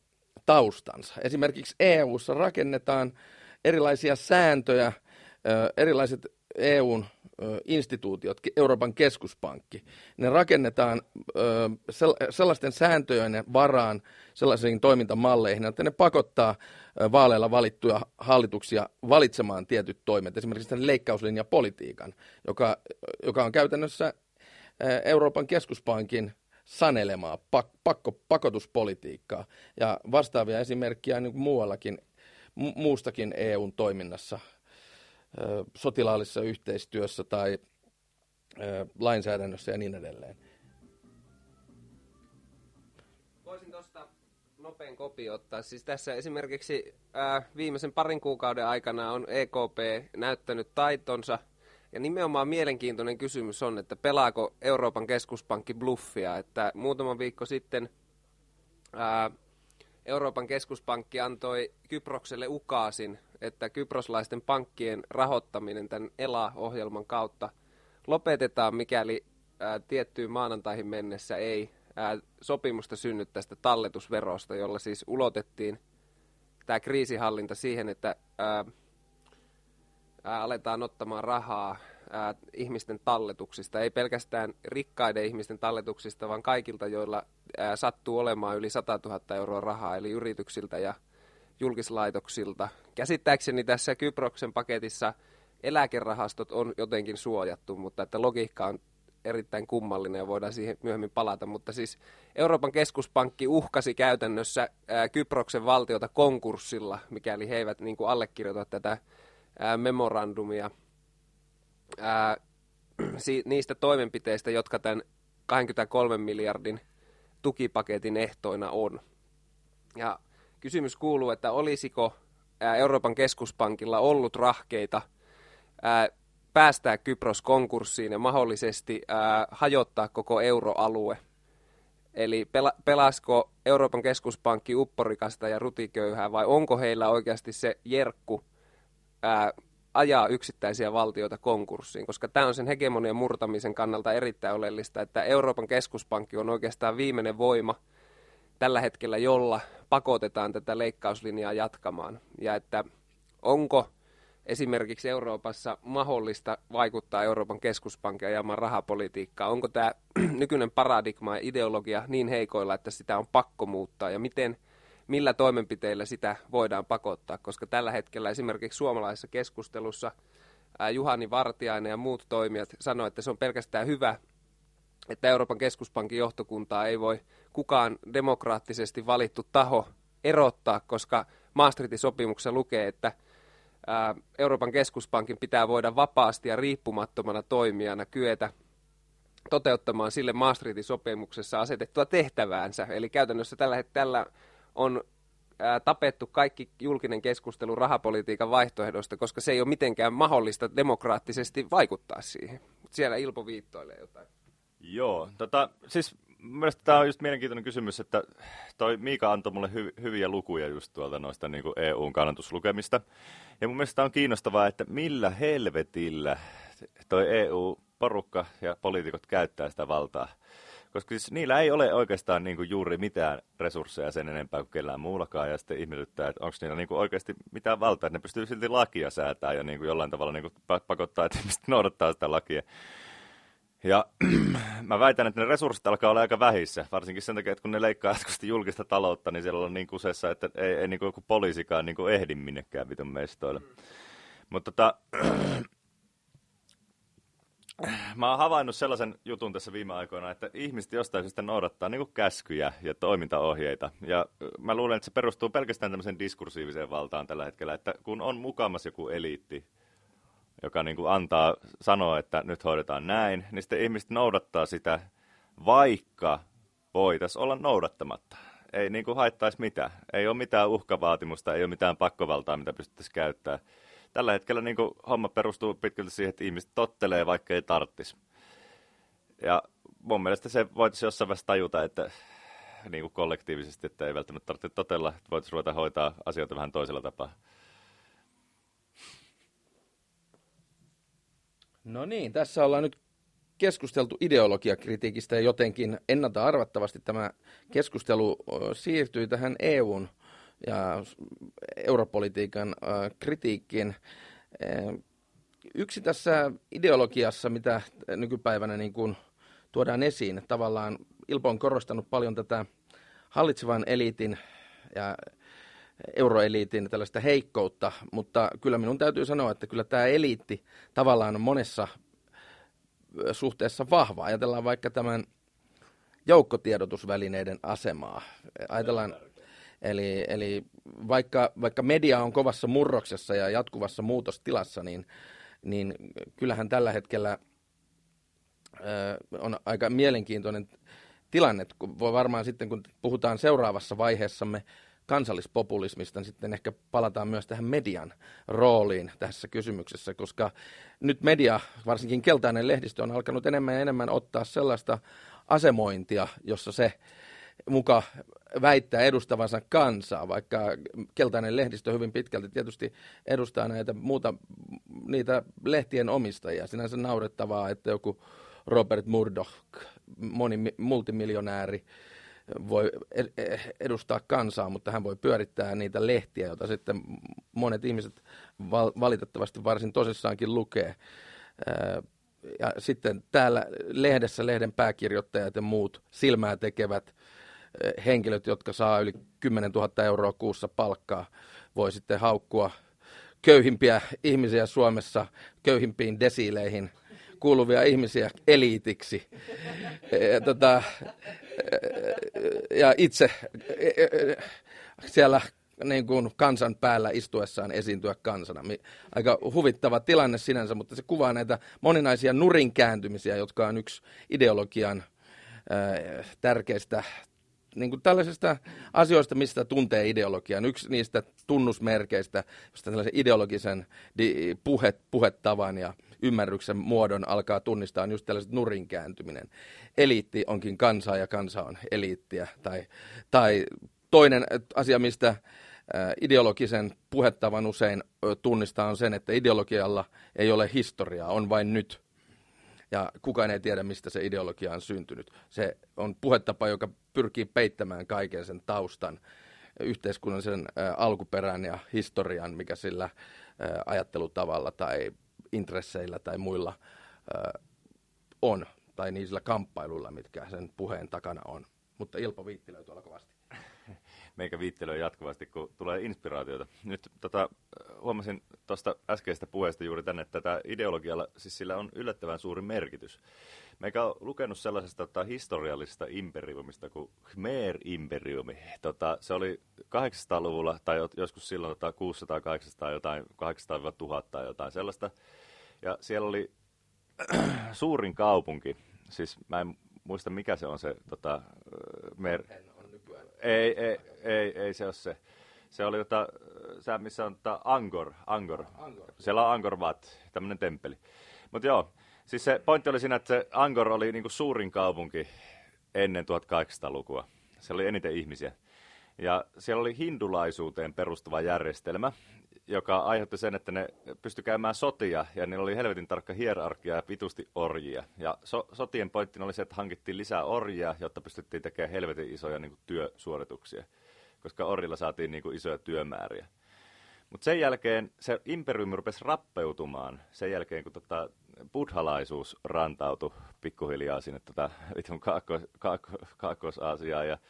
taustansa. Esimerkiksi EU:ssa rakennetaan erilaisia sääntöjä, erilaiset EUn instituutiot, Euroopan keskuspankki, ne rakennetaan sellaisten sääntöjen varaan, sellaisiin toimintamalleihin, että ne pakottaa vaaleilla valittuja hallituksia valitsemaan tietyt toimet, esimerkiksi tämän leikkauslinjapolitiikan, joka on käytännössä Euroopan keskuspankin sanelemaa pakotuspolitiikkaa ja vastaavia esimerkkejä niin kuin muustakin EUn toiminnassa, sotilaallisessa yhteistyössä tai lainsäädännössä ja niin edelleen. Voisin tuosta nopean kopin ottaa. Siis tässä esimerkiksi viimeisen parin kuukauden aikana on EKP näyttänyt taitonsa. Ja nimenomaan mielenkiintoinen kysymys on, että pelaako Euroopan keskuspankki bluffia. Että muutama viikko sitten Euroopan keskuspankki antoi Kyprokselle ukaasin, että kyproslaisten pankkien rahoittaminen tämän ELA-ohjelman kautta lopetetaan, mikäli tiettyyn maanantaihin mennessä ei sopimusta synny tästä talletusverosta, jolla siis ulotettiin tämä kriisihallinta siihen, että aletaan ottamaan rahaa ihmisten talletuksista, ei pelkästään rikkaiden ihmisten talletuksista, vaan kaikilta, joilla sattuu olemaan yli 100 000 euroa rahaa, eli yrityksiltä ja julkislaitoksilta. Käsittääkseni tässä Kyproksen paketissa eläkerahastot on jotenkin suojattu, mutta että logiikka on erittäin kummallinen ja voidaan siihen myöhemmin palata. Mutta siis Euroopan keskuspankki uhkasi käytännössä Kyproksen valtiota konkurssilla, mikäli he eivät niin kuin allekirjoita tätä memorandumia niistä toimenpiteistä, jotka tämän 23 miljardin tukipaketin ehtoina on. Ja kysymys kuuluu, että olisiko Euroopan keskuspankilla ollut rahkeita päästää Kypros konkurssiin ja mahdollisesti hajottaa koko euroalue. Eli pelasko Euroopan keskuspankki upporikasta ja rutiköyhää vai onko heillä oikeasti se jerkku ajaa yksittäisiä valtioita konkurssiin, koska tämä on sen hegemonian murtamisen kannalta erittäin oleellista, että Euroopan keskuspankki on oikeastaan viimeinen voima tällä hetkellä, jolla pakotetaan tätä leikkauslinjaa jatkamaan. Ja että onko esimerkiksi Euroopassa mahdollista vaikuttaa Euroopan keskuspankin ajamaan rahapolitiikkaa? Onko tämä nykyinen paradigma ja ideologia niin heikoilla, että sitä on pakko muuttaa? Ja millä toimenpiteillä sitä voidaan pakottaa? Koska tällä hetkellä esimerkiksi suomalaisessa keskustelussa Juhani Vartiainen ja muut toimijat sanoivat, että se on pelkästään hyvä, että Euroopan keskuspankin johtokuntaa ei voi kukaan demokraattisesti valittu taho erottaa, koska Maastrichtin sopimuksessa lukee, että Euroopan keskuspankin pitää voida vapaasti ja riippumattomana toimijana kyetä toteuttamaan sille Maastrichtin sopimuksessa asetettua tehtäväänsä. Eli käytännössä tällä on tapettu kaikki julkinen keskustelu rahapolitiikan vaihtoehdosta, koska se ei ole mitenkään mahdollista demokraattisesti vaikuttaa siihen. Siellä Ilpo viittoilee jotain. Joo, siis mielestäni tämä on just mielenkiintoinen kysymys, että toi Miika antoi mulle hyviä lukuja just tuolta noista niin kuin EUn kannatuslukemista. Ja mun mielestä tämä on kiinnostavaa, että millä helvetillä toi EU-porukka ja poliitikot käyttää sitä valtaa. Koska siis niillä ei ole oikeastaan niin kuin juuri mitään resursseja sen enempää kuin kellään muullakaan. Ja sitten ihmetyttää, että onko niillä niin kuin oikeasti mitään valtaa, että ne pystyy silti lakia säätämään ja niin kuin jollain tavalla niin kuin pakottaa, että ihmiset noudattaa sitä lakia. Ja mä väitän, että ne resurssit alkaa olla aika vähissä, varsinkin sen takia, että kun ne leikkaa jatkuvasti julkista taloutta, niin siellä on niin kuseessa, että ei niin kuin joku poliisikaan niin kuin ehdi minnekään vitun mestoille. Mutta mä oon havainnut sellaisen jutun tässä viime aikoina, että ihmiset jostain syystä noudattaa niin kuin käskyjä ja toimintaohjeita. Ja mä luulen, että se perustuu pelkästään tämmöiseen diskursiiviseen valtaan tällä hetkellä, että kun on mukamas joku eliitti, joka niin kuin antaa sanoa, että nyt hoidetaan näin, niin sitten ihmiset noudattaa sitä, vaikka voitaisiin olla noudattamatta. Ei niin kuin haittaisi mitään. Ei ole mitään uhkavaatimusta, ei ole mitään pakkovaltaa, mitä pystyttäisiin käyttämään. Tällä hetkellä niin kuin homma perustuu pitkälti siihen, että ihmiset tottelee, vaikka ei tarttisi. Ja mun mielestä se voitaisiin jossain vaiheessa tajuta, että niin kuin kollektiivisesti, että ei välttämättä tarvitse totella, että voitaisiin ruveta hoitaa asioita vähän toisella tapaa. No niin, tässä ollaan nyt keskusteltu ideologiakritiikistä ja jotenkin ennalta arvattavasti tämä keskustelu siirtyi tähän EUn ja europolitiikan kritiikkiin. Yksi tässä ideologiassa, mitä nykypäivänä niin kuin tuodaan esiin, että tavallaan Ilpo on korostanut paljon tätä hallitsevan eliitin ja euroeliitin tällaista heikkoutta, mutta kyllä minun täytyy sanoa, että kyllä tämä eliitti tavallaan on monessa suhteessa vahva. Ajatellaan vaikka tämän joukkotiedotusvälineiden asemaa. Ajatellaan, eli vaikka media on kovassa murroksessa ja jatkuvassa muutostilassa, niin kyllähän tällä hetkellä on aika mielenkiintoinen tilanne. Voi varmaan sitten, kun puhutaan seuraavassa vaiheessamme kansallispopulismista, niin sitten ehkä palataan myös tähän median rooliin tässä kysymyksessä, koska nyt media, varsinkin keltainen lehdistö, on alkanut enemmän ja enemmän ottaa sellaista asemointia, jossa se muka väittää edustavansa kansaa, vaikka keltainen lehdistö hyvin pitkälti tietysti edustaa niitä lehtien omistajia. Sinänsä naurettavaa, että joku Robert Murdoch, multimiljonääri, voi edustaa kansaa, mutta hän voi pyörittää niitä lehtiä, joita sitten monet ihmiset valitettavasti varsin tosissaankin lukee. Ja sitten täällä lehdessä lehden pääkirjoittajat ja muut silmää tekevät henkilöt, jotka saa yli 10 000 euroa kuussa palkkaa, voi sitten haukkua köyhimpiä ihmisiä Suomessa köyhimpiin desiileihin kuuluvia ihmisiä eliitiksi. Ja itse siellä niin kuin kansan päällä istuessaan esiintyä kansana. Aika huvittava tilanne sinänsä, mutta se kuvaa näitä moninaisia nurinkääntymisiä, jotka on yksi ideologian tärkeistä niin kuin tällaisista asioista, mistä tuntee ideologian. Yksi niistä tunnusmerkeistä, josta tällaisen ideologisen puhetavan ja ymmärryksen muodon alkaa tunnistaa, on just tällaiset nurinkääntyminen. Eliitti onkin kansaa ja kansa on eliittiä. Tai toinen asia, mistä ideologisen puhetavan usein tunnistaa, on sen, että ideologialla ei ole historiaa, on vain nyt. Ja kukaan ei tiedä, mistä se ideologia on syntynyt. Se on puhetapa, joka pyrkii peittämään kaiken sen taustan, yhteiskunnallisen alkuperän ja historian, mikä sillä ajattelutavalla tai intresseillä tai muilla on, tai niillä kamppailuilla, mitkä sen puheen takana on. Mutta Ilpo viittilöi tuolla kovasti. Meikä viittelöi jatkuvasti, kun tulee inspiraatiota. Nyt huomasin tuosta äskeisestä puheesta juuri tänne, että tätä ideologialla, siis sillä on yllättävän suuri merkitys. Meikä on lukenut sellaisesta historiallisesta imperiumista kuin Khmer-imperiumi. Se oli 800-luvulla, tai joskus silloin 600-800, jotain 800-1000 jotain sellaista. Ja siellä oli suurin kaupunki, siis mä en muista mikä se on se Ei se ole se. Se oli se missä on Angkor. Siellä on Angkor Wat, tämmöinen temppeli. Mutta joo, siis se pointti oli siinä, että se Angkor oli niinku suurin kaupunki ennen 1800-lukua. Siellä oli eniten ihmisiä. Ja siellä oli hindulaisuuteen perustuva järjestelmä, joka aiheutti sen, että ne pystyi käymään sotia, ja niillä oli helvetin tarkka hierarkia ja vitusti orjia. Ja sotien pointtina oli se, että hankittiin lisää orjia, jotta pystyttiin tekemään helvetin isoja niin kuin työsuorituksia, koska orjilla saatiin niin kuin isoja työmääriä. Mutta sen jälkeen se imperiumi rupesi rappeutumaan, sen jälkeen kun buddhalaisuus rantautui pikkuhiljaa sinne Kaakkois-Aasiaan, ja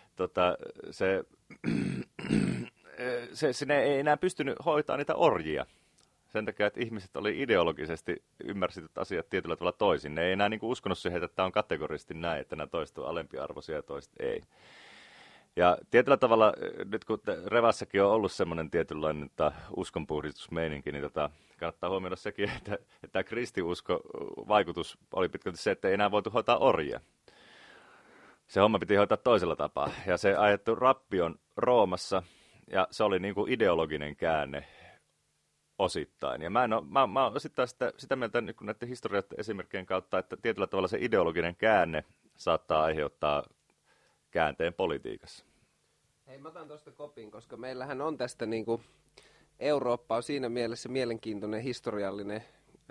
sinne ei enää pystynyt hoitamaan niitä orjia. Sen takia, että ihmiset oli ideologisesti ymmärsivät asiat tietyllä tavalla toisin. Ne ei enää niinku uskonut siihen, että tämä on kategorisesti näin, että nämä toiset on alempiarvoisia ja toiset ei. Ja tietyllä tavalla, nyt kun Revassakin on ollut semmoinen tietynlainen uskonpuhdistusmeininki, niin kannattaa huomioida sekin, että tämä kristiusko vaikutus oli pitkälti se, että ei enää voitu hoitaa orjia. Se homma piti hoitaa toisella tapaa. Ja se ajettu rappion Roomassa, ja se oli niin kuin ideologinen käänne osittain. Ja mä oon osittain sitä mieltä niin näiden historiallisten esimerkkien kautta, että tietyllä tavalla se ideologinen käänne saattaa aiheuttaa käänteen politiikassa. Hei, mä otan tuosta kopin, koska meillähän on tästä niin kuin Eurooppa on siinä mielessä mielenkiintoinen historiallinen,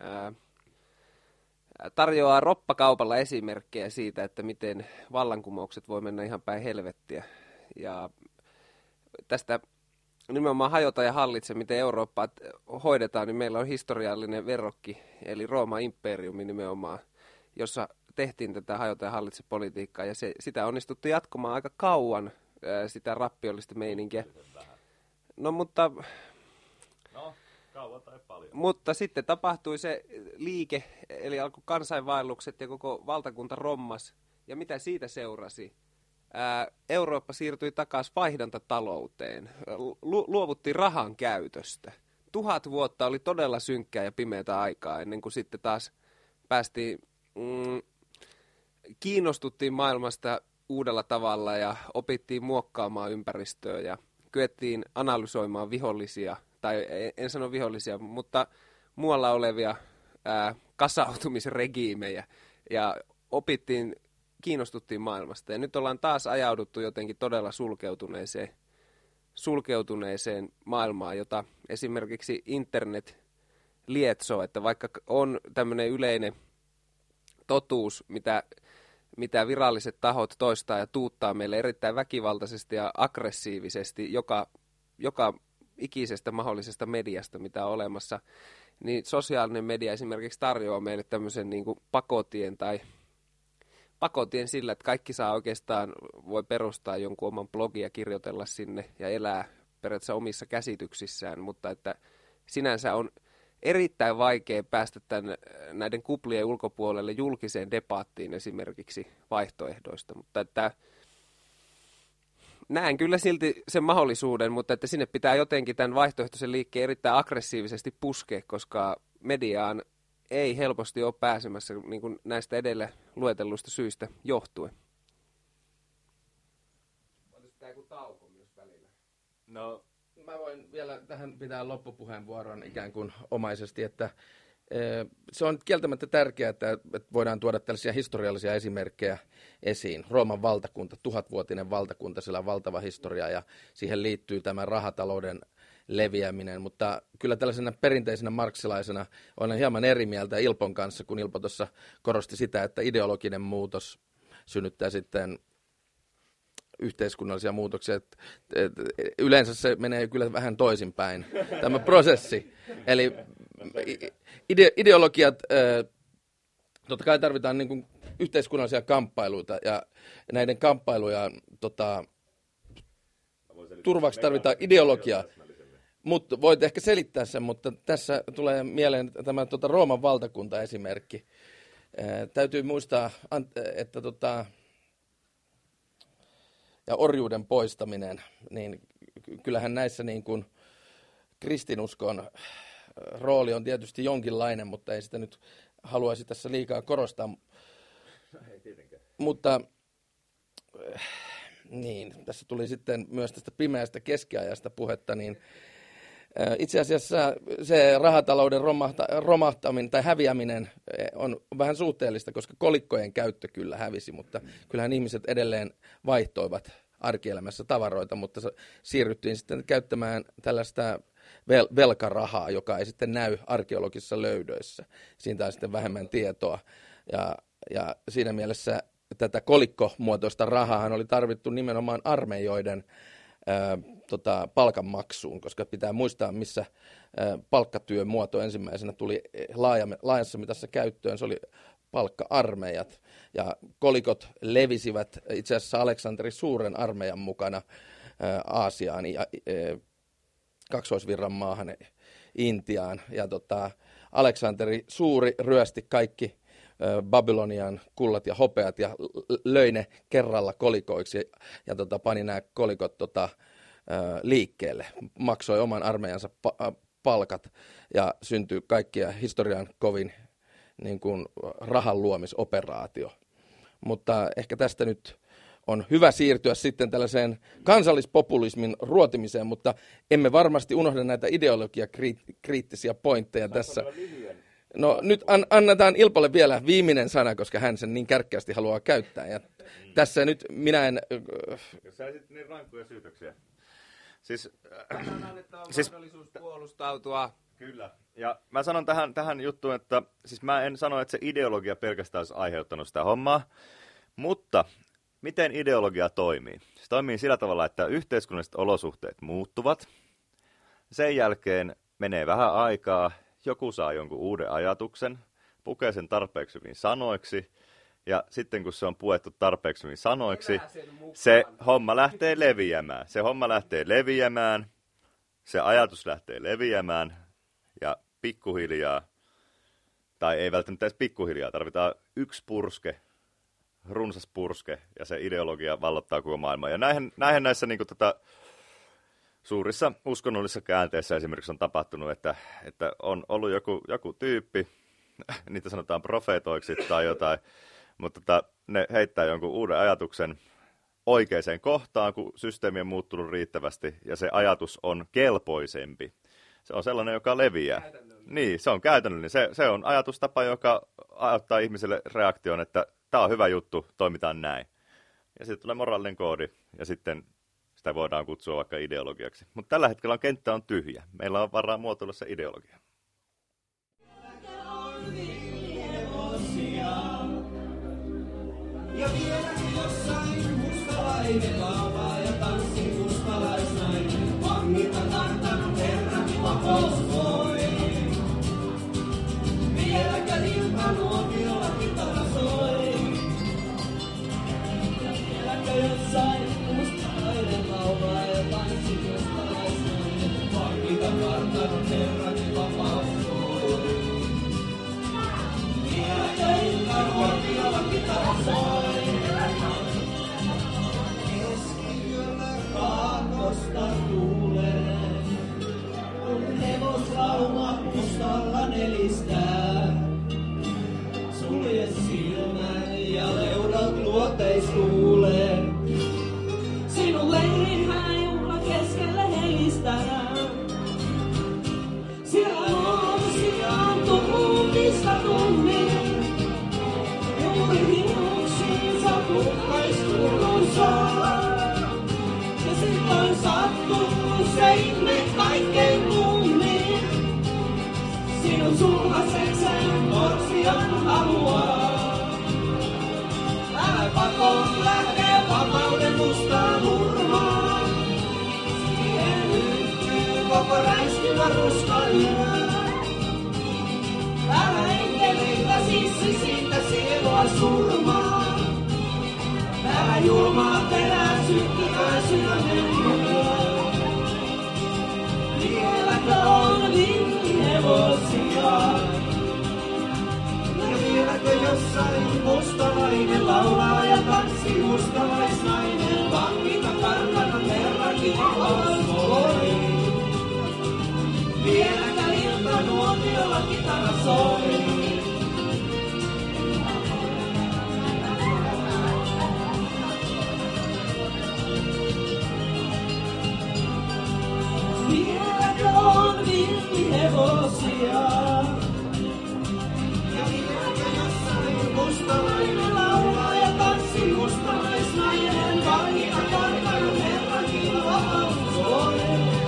tarjoaa roppakaupalla esimerkkejä siitä, että miten vallankumoukset voi mennä ihan päin helvettiä. Ja tästä nimenomaan hajota ja hallitse, miten Eurooppaa hoidetaan, niin meillä on historiallinen verrokki, eli Rooman imperiumi nimenomaan, jossa tehtiin tätä hajota ja hallitse politiikkaa, ja sitä onnistuttiin jatkumaan aika kauan, sitä rappiollista meininkiä. No, mutta... Kauan tai paljon. Mutta sitten tapahtui se liike, eli alkoi kansainvaellukset ja koko valtakunta rommas. Ja mitä siitä seurasi? Eurooppa siirtyi takaisin vaihdantatallouteen. Luovuttiin rahan käytöstä. 1000 vuotta oli todella synkkää ja pimeätä aikaa, ennen kuin sitten taas päästiin, kiinnostuttiin maailmasta uudella tavalla ja opittiin muokkaamaan ympäristöä ja kyettiin analysoimaan vihollisia, tai en sano vihollisia, mutta muualla olevia kasautumisregiimejä ja kiinnostuttiin maailmasta. Ja nyt ollaan taas ajauduttu jotenkin todella sulkeutuneeseen maailmaan, jota esimerkiksi internet lietsoo, että vaikka on tämmöinen yleinen totuus, mitä viralliset tahot toistaa ja tuuttaa meille erittäin väkivaltaisesti ja aggressiivisesti joka ikisestä mahdollisesta mediasta, mitä on olemassa, niin sosiaalinen media esimerkiksi tarjoaa meille tämmöisen niin kuin pakotien sillä, että kaikki voi perustaa jonkun oman blogin ja kirjoitella sinne ja elää periaatteessa omissa käsityksissään, mutta että sinänsä on erittäin vaikea päästä näiden kuplien ulkopuolelle julkiseen debattiin esimerkiksi vaihtoehdoista, mutta että näen kyllä silti sen mahdollisuuden, mutta että sinne pitää jotenkin tämän vaihtoehtoisen liikkeen erittäin aggressiivisesti puskea, koska mediaan ei helposti ole pääsemässä niin kuin näistä edellä luetelluista syistä johtuen. Olisiko tämä joku tauko myös välillä? No, mä voin vielä tähän pitää loppupuheenvuoron ikään kuin omaisesti, että se on kieltämättä tärkeää, että voidaan tuoda tällaisia historiallisia esimerkkejä esiin. Rooman valtakunta, 1000-vuotinen valtakunta, sillä on valtava historia ja siihen liittyy tämä rahatalouden leviäminen, mutta kyllä tällaisena perinteisenä marksilaisena olen hieman eri mieltä Ilpon kanssa, kun Ilpo tuossa korosti sitä, että ideologinen muutos synnyttää sitten yhteiskunnallisia muutoksia. Yleensä se menee kyllä vähän toisinpäin, tämä prosessi. Eli ideologiat, totta kai tarvitaan niin kuin yhteiskunnallisia kamppailuita, ja näiden kamppailuja turvaksi tarvitaan ideologiaa. Mutta voit ehkä selittää sen, mutta tässä tulee mieleen tämä Rooman valtakunta-esimerkki. Täytyy muistaa, että ja orjuuden poistaminen, niin kyllähän näissä niin kuin kristinuskon rooli on tietysti jonkinlainen, mutta ei sitä nyt haluaisi tässä liikaa korostaa. Ei tietenkään. Mutta niin, tässä tuli sitten myös tästä pimeästä keskiajasta puhetta, niin itse asiassa se rahatalouden romahtaminen tai häviäminen on vähän suhteellista, koska kolikkojen käyttö kyllä hävisi, mutta kyllähän ihmiset edelleen vaihtoivat arkielämässä tavaroita, mutta siirryttiin sitten käyttämään tällaista velkarahaa, joka ei sitten näy arkeologisissa löydöissä. Siitä on sitten vähemmän tietoa ja siinä mielessä tätä kolikkomuotoista rahaa oli tarvittu nimenomaan armeijoiden palkanmaksuun, koska pitää muistaa, missä palkkatyömuoto ensimmäisenä tuli laajassa mitassa käyttöön. Se oli palkka-armeijat, ja kolikot levisivät itse asiassa Aleksanteri Suuren armeijan mukana Aasiaan ja Kaksoisvirran maahan Intiaan, ja Aleksanteri Suuri ryösti kaikki Babylonian kullat ja hopeat ja löi ne kerralla kolikoiksi ja pani nämä kolikot liikkeelle, maksoi oman armeijansa palkat ja syntyi kaikkia historian kovin niin kuin rahan luomisoperaatio. Mutta ehkä tästä nyt on hyvä siirtyä sitten tällaiseen kansallispopulismin ruotimiseen, mutta emme varmasti unohda näitä ideologiakriittisiä pointteja tässä. No nyt annetaan Ilpolle vielä viimeinen sana, koska hän sen niin kärkkäästi haluaa käyttää. Ja tässä nyt minä en... Jos sä esitit niin rankkuja syytöksiä. Siis mahdollisuus puolustautua. Kyllä. Ja mä sanon tähän juttuun, että siis mä en sano, että se ideologia pelkästään olisi aiheuttanut sitä hommaa, mutta miten ideologia toimii? Se toimii sillä tavalla, että yhteiskunnalliset olosuhteet muuttuvat. Sen jälkeen menee vähän aikaa, joku saa jonkun uuden ajatuksen, pukee sen tarpeeksi hyvin sanoiksi, ja sitten kun se on puettu tarpeeksi hyvin sanoiksi, se homma lähtee leviämään. Se ajatus lähtee leviämään, ja pikkuhiljaa, tai ei välttämättä edes pikkuhiljaa, tarvitaan yksi purske, runsas purske, ja se ideologia vallottaa koko maailmaa. Ja näihin näissä niin kuin, suurissa uskonnollisissa käänteissä esimerkiksi on tapahtunut, että on ollut joku tyyppi, niitä sanotaan profeetoiksi tai jotain, mutta ne heittää jonkun uuden ajatuksen oikeaan kohtaan, kun systeemi on muuttunut riittävästi, ja se ajatus on kelpoisempi. Se on sellainen, joka leviää. Niin, se on käytännöllinen. Se on ajatustapa, joka aiheuttaa ihmiselle reaktion, että tämä on hyvä juttu, toimitaan näin. Ja sitten tulee moraalinen koodi, ja sitten sitä voidaan kutsua vaikka ideologiaksi. Mutta tällä hetkellä kenttä on tyhjä. Meillä on varaa muotoilla se ideologia. Ja vieläkin jossain mustalainen laulaa ja tanssii mustalaisnainen. Vangilta kartanon herran vapaus voi. Vieläkö iltanuotiolla kitara soi. Ja vieläkö jossain mustalainen laulaa ja tanssii mustalaisnainen. Vangilta kartanon herran vapaus voi. Vieläkö iltanuotiolla kitara soi. Kaakosta tuulee, kun hevoslauma mustalla nelistää. Sulje silmän ja leudat luoteis luulee. Sinun leirin hääjuhla keskellä helistää. Siellä nousi antu huumista tummin. Juuri hiuksiinsa puhkais kuulunsa. Silloin sattuu se ihme kaikkein kummin. Sinun sulhaseksen morsian haluaa. Älä pakon lähde vapauden mustaan hurmaan. Siihen yhtyy koko räiskyvä ruskayö. Älä enkeleitä sissi siitä sielua surmaa. Älä julmaa perää sykkivää sydämen yö. Vieläkö on villihevosia? Ja vieläkö jossain mustalainen laulaa ja tanssi mustalaisnainen? Vangita kartanon herrakin vapaus voi. Vieläkö iltanuotiolla kitara soi? Vieläkö on villihevosia? Ja vieläkö jossain mustalainen laulaa ja tanssi mustalaisnainen? Vangita kartanon herrakin vapaus voi.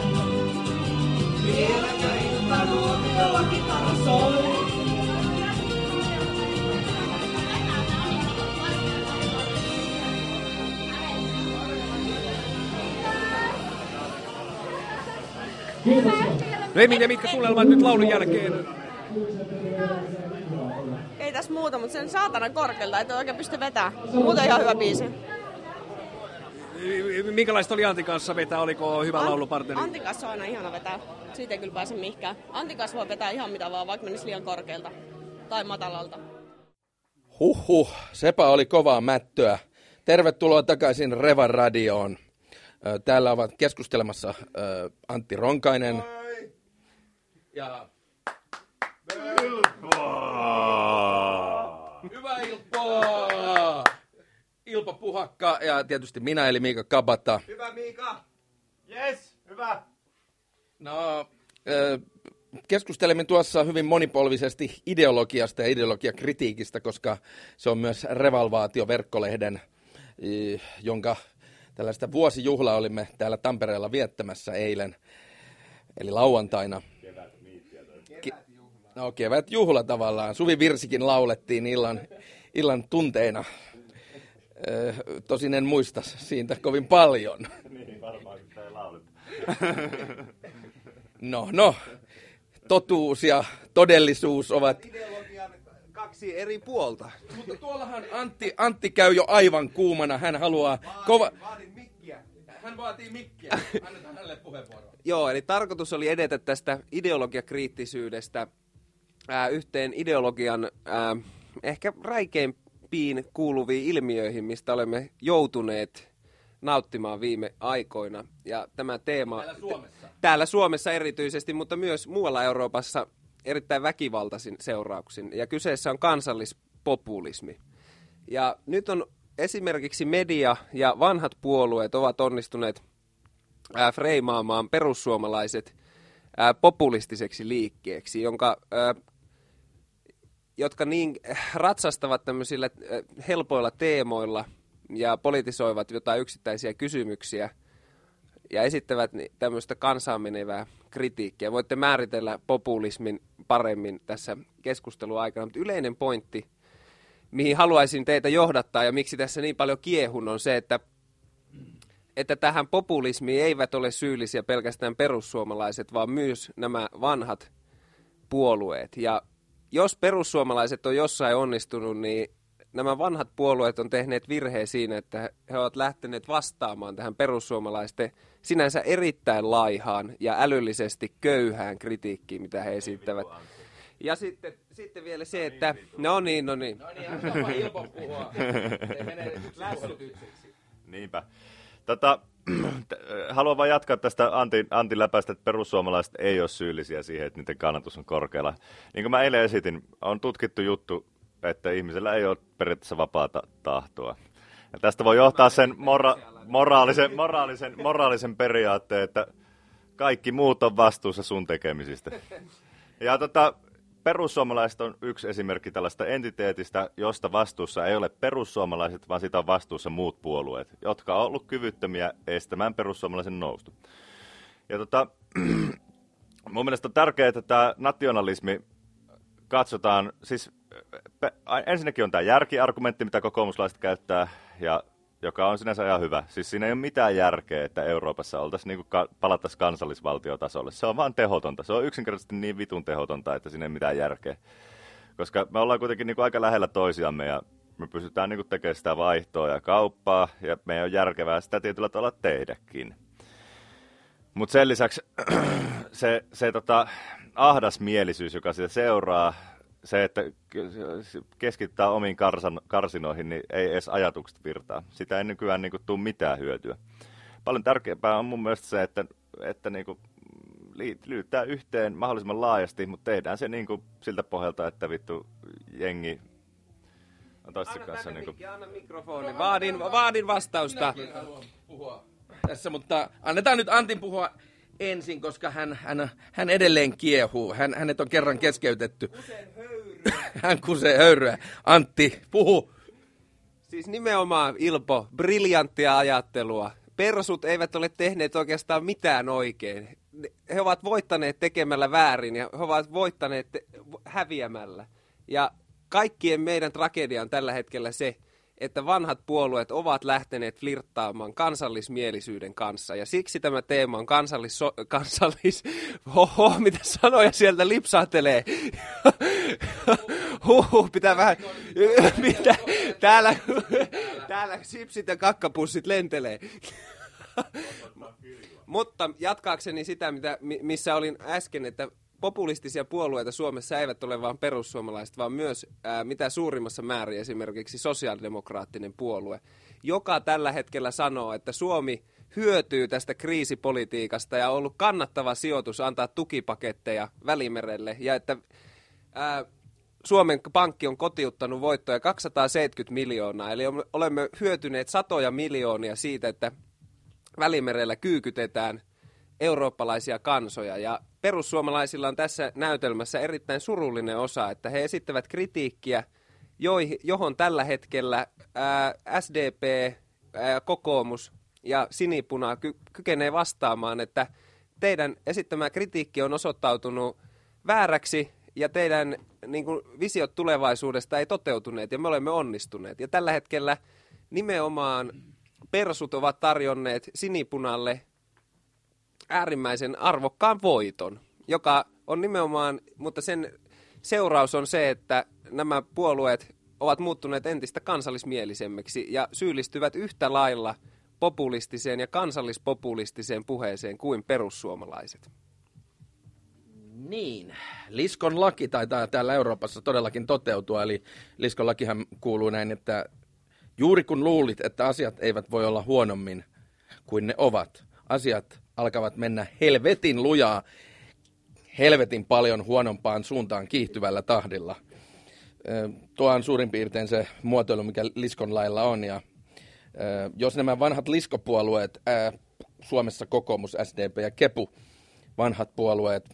Vieläkö iltanuotiolla kitara soi? Remi ja mitkä tunnelmat nyt laulun jälkeen? Ei tässä muuta, mutta sen saatanan korkealta, että oikein pysty vetämään. Muuten ihan hyvä biisi. Minkälaista oli Antin kanssa vetää? Oliko hyvä laulupartneri? Antin kanssa on aina ihana vetää. Siitä ei kyllä pääse mihinkään. Antin kanssa voi vetää ihan mitä vaan, vaikka menisi liian korkealta tai matalalta. Sepä oli kovaa mättöä. Tervetuloa takaisin Revan radioon. Täällä ovat keskustelemassa Antti Ronkainen ja hyvä Ilppo! Ilpo Puhakka ja tietysti minä eli Miika Kabata. Hyvä Miika! Yes, hyvä! No, keskustelemme tuossa hyvin monipolvisesti ideologiasta ja ideologiakritiikistä, koska se on myös Revalvaatio-verkkolehden, jonka tällaista vuosijuhlaa olimme täällä Tampereella viettämässä eilen, eli lauantaina. Kevätjuhla tavallaan. Suvivirsikin laulettiin illan tunteina. Tosin en muista siitä kovin paljon. Niin, varmaan sitä ei lauleta. No, totuus ja todellisuus ovat... Ideologian kaksi eri puolta. Mutta tuollahan Antti käy jo aivan kuumana. Hän haluaa Vaadin mikkiä. Hän vaatii mikkiä. Annetaan hänelle puheenvuoro. Joo, eli tarkoitus oli edetä tästä ideologiakriittisyydestä yhteen ideologian ehkä räikeimpiin kuuluviin ilmiöihin, mistä olemme joutuneet nauttimaan viime aikoina. Ja tämä teema täällä Suomessa erityisesti, mutta myös muualla Euroopassa erittäin väkivaltaisin seurauksin. Ja kyseessä on kansallispopulismi. Ja nyt on esimerkiksi media ja vanhat puolueet ovat onnistuneet freimaamaan perussuomalaiset populistiseksi liikkeeksi, jotka niin ratsastavat tämmöisillä helpoilla teemoilla ja politisoivat jotain yksittäisiä kysymyksiä ja esittävät tämmöistä kansaan menevää kritiikkiä. Voitte määritellä populismin paremmin tässä keskustelun aikana, mutta yleinen pointti, mihin haluaisin teitä johdattaa ja miksi tässä niin paljon kiehun, on se, että tähän populismiin eivät ole syyllisiä pelkästään perussuomalaiset, vaan myös nämä vanhat puolueet. Ja jos perussuomalaiset on jossain onnistunut, niin nämä vanhat puolueet on tehneet virheen siinä, että he ovat lähteneet vastaamaan tähän perussuomalaisten sinänsä erittäin laihaan ja älyllisesti köyhään kritiikkiin, mitä he esittävät. Ja sitten vielä se, että... No niin. Ilpo puhua. Se menee lässytykseksi. Niinpä. Haluan vain jatkaa tästä Antin läpäistä, että perussuomalaiset ei ole syyllisiä siihen, että niiden kannatus on korkealla. Niin kuin mä eilen esitin, on tutkittu juttu, että ihmisellä ei ole periaatteessa vapaata tahtoa. Ja tästä voi johtaa sen moraalisen periaatteen, että kaikki muut on vastuussa sun tekemisistä. Ja perussuomalaiset on yksi esimerkki tällaista entiteetistä, josta vastuussa ei ole perussuomalaiset, vaan sitä on vastuussa muut puolueet, jotka on ollut kyvyttömiä estämään perussuomalaisen noustu. Ja mun mielestä on tärkeää, että tämä nationalismi katsotaan, siis ensinnäkin on tämä järkiargumentti, mitä kokoomuslaiset käyttää, ja joka on sinänsä ihan hyvä. Siis siinä ei ole mitään järkeä, että Euroopassa palattaisiin kansallisvaltiotasolle. Se on vaan tehotonta. Se on yksinkertaisesti niin vitun tehotonta, että siinä ei ole mitään järkeä. Koska me ollaan kuitenkin aika lähellä toisiamme ja me pystytään tekemään sitä vaihtoa ja kauppaa ja meidän on järkevää sitä tietyllä tavalla tehdäkin. Mutta sen lisäksi se ahdasmielisyys, joka siitä seuraa, se, että keskittää omiin karsinoihin, niin ei edes ajatukset virtaa. Sitä ei nykyään tule mitään hyötyä. Paljon tärkeämpää on mun mielestä se, että liitytään yhteen mahdollisimman laajasti, mutta tehdään se siltä pohjalta, että vittu jengi on toisten kanssa. Anna mikrofoni. Vaadin vastausta. Minäkin haluan puhua tässä, mutta annetaan nyt Antin puhua ensin, koska hän edelleen kiehuu. Hänet on kerran keskeytetty. Hän kusee höyryä. Antti, puhu. Siis nimenomaan, Ilpo, briljanttia ajattelua. Persut eivät ole tehneet oikeastaan mitään oikein. He ovat voittaneet tekemällä väärin ja he ovat voittaneet häviämällä. Ja kaikkien meidän tragedia on tällä hetkellä se, että vanhat puolueet ovat lähteneet flirttaamaan kansallismielisyyden kanssa. Ja siksi tämä teema on mitä sanoja sieltä lipsahtelee. Pitää vähän, täällä sipsit ja kakkapussit lentelee. Mutta jatkaakseni sitä, missä olin äsken, että populistisia puolueita Suomessa eivät ole vain perussuomalaiset, vaan myös mitä suurimmassa määrin esimerkiksi sosiaalidemokraattinen puolue, joka tällä hetkellä sanoo, että Suomi hyötyy tästä kriisipolitiikasta ja on ollut kannattava sijoitus antaa tukipaketteja Välimerelle ja että Suomen Pankki on kotiuttanut voittoja 270 miljoonaa, eli olemme hyötyneet satoja miljoonia siitä, että Välimerellä kyykytetään eurooppalaisia kansoja ja perussuomalaisilla on tässä näytelmässä erittäin surullinen osa, että he esittävät kritiikkiä, johon tällä hetkellä SDP, kokoomus ja sinipuna kykenee vastaamaan, että teidän esittämä kritiikki on osoittautunut vääräksi ja teidän visiot tulevaisuudesta ei toteutuneet ja me olemme onnistuneet. Ja tällä hetkellä nimenomaan persut ovat tarjonneet sinipunalle äärimmäisen arvokkaan voiton, joka on nimenomaan, mutta sen seuraus on se, että nämä puolueet ovat muuttuneet entistä kansallismielisemmiksi ja syyllistyvät yhtä lailla populistiseen ja kansallispopulistiseen puheeseen kuin perussuomalaiset. Niin, Liskon laki taitaa täällä Euroopassa todellakin toteutua, eli Liskon lakihan kuuluu näin, että juuri kun luulit, että asiat eivät voi olla huonommin kuin ne ovat, asiat alkavat mennä helvetin lujaa, helvetin paljon huonompaan suuntaan kiihtyvällä tahdilla. Tuo on suurin piirtein se muotoilu, mikä Liskon lailla on, ja jos nämä vanhat liskopuolueet, Suomessa kokoomus, SDP ja Kepu, vanhat puolueet,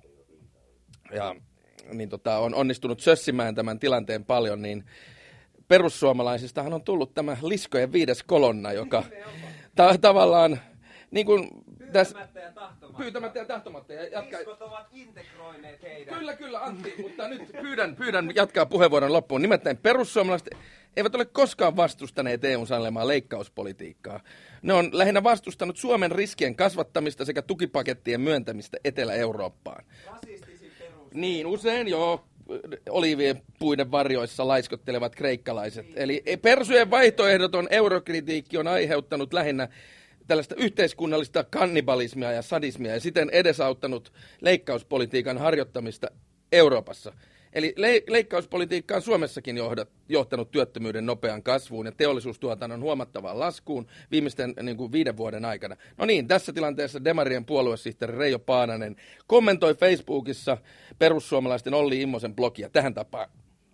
niin on onnistunut sössimään tämän tilanteen paljon, niin perussuomalaisistahan on tullut tämä liskojen 5. kolonna, joka tavallaan niin kuin pyytämättä ja tahtomatta. Liskot ovat integroineet heidän. Kyllä, Antti, mutta nyt pyydän jatkaa puheenvuoron loppuun. Nimittäin perussuomalaiset eivät ole koskaan vastustaneet EU:n sallimaa leikkauspolitiikkaa. Ne on lähinnä vastustanut Suomen riskien kasvattamista sekä tukipakettien myöntämistä Etelä-Eurooppaan. Niin, usein oliivien puiden varjoissa laiskottelevat kreikkalaiset. Eli persujen vaihtoehdoton eurokritiikki on aiheuttanut lähinnä tällaista yhteiskunnallista kannibalismia ja sadismia ja siten edesauttanut leikkauspolitiikan harjoittamista Euroopassa. Eli leikkauspolitiikka on Suomessakin johtanut työttömyyden nopean kasvuun ja teollisuustuotannon huomattavaan laskuun viimeisten 5 vuoden aikana. No niin, tässä tilanteessa Demarien puoluesihteeri Reijo Paananen kommentoi Facebookissa perussuomalaisten Olli Immosen blogia tähän tapaan.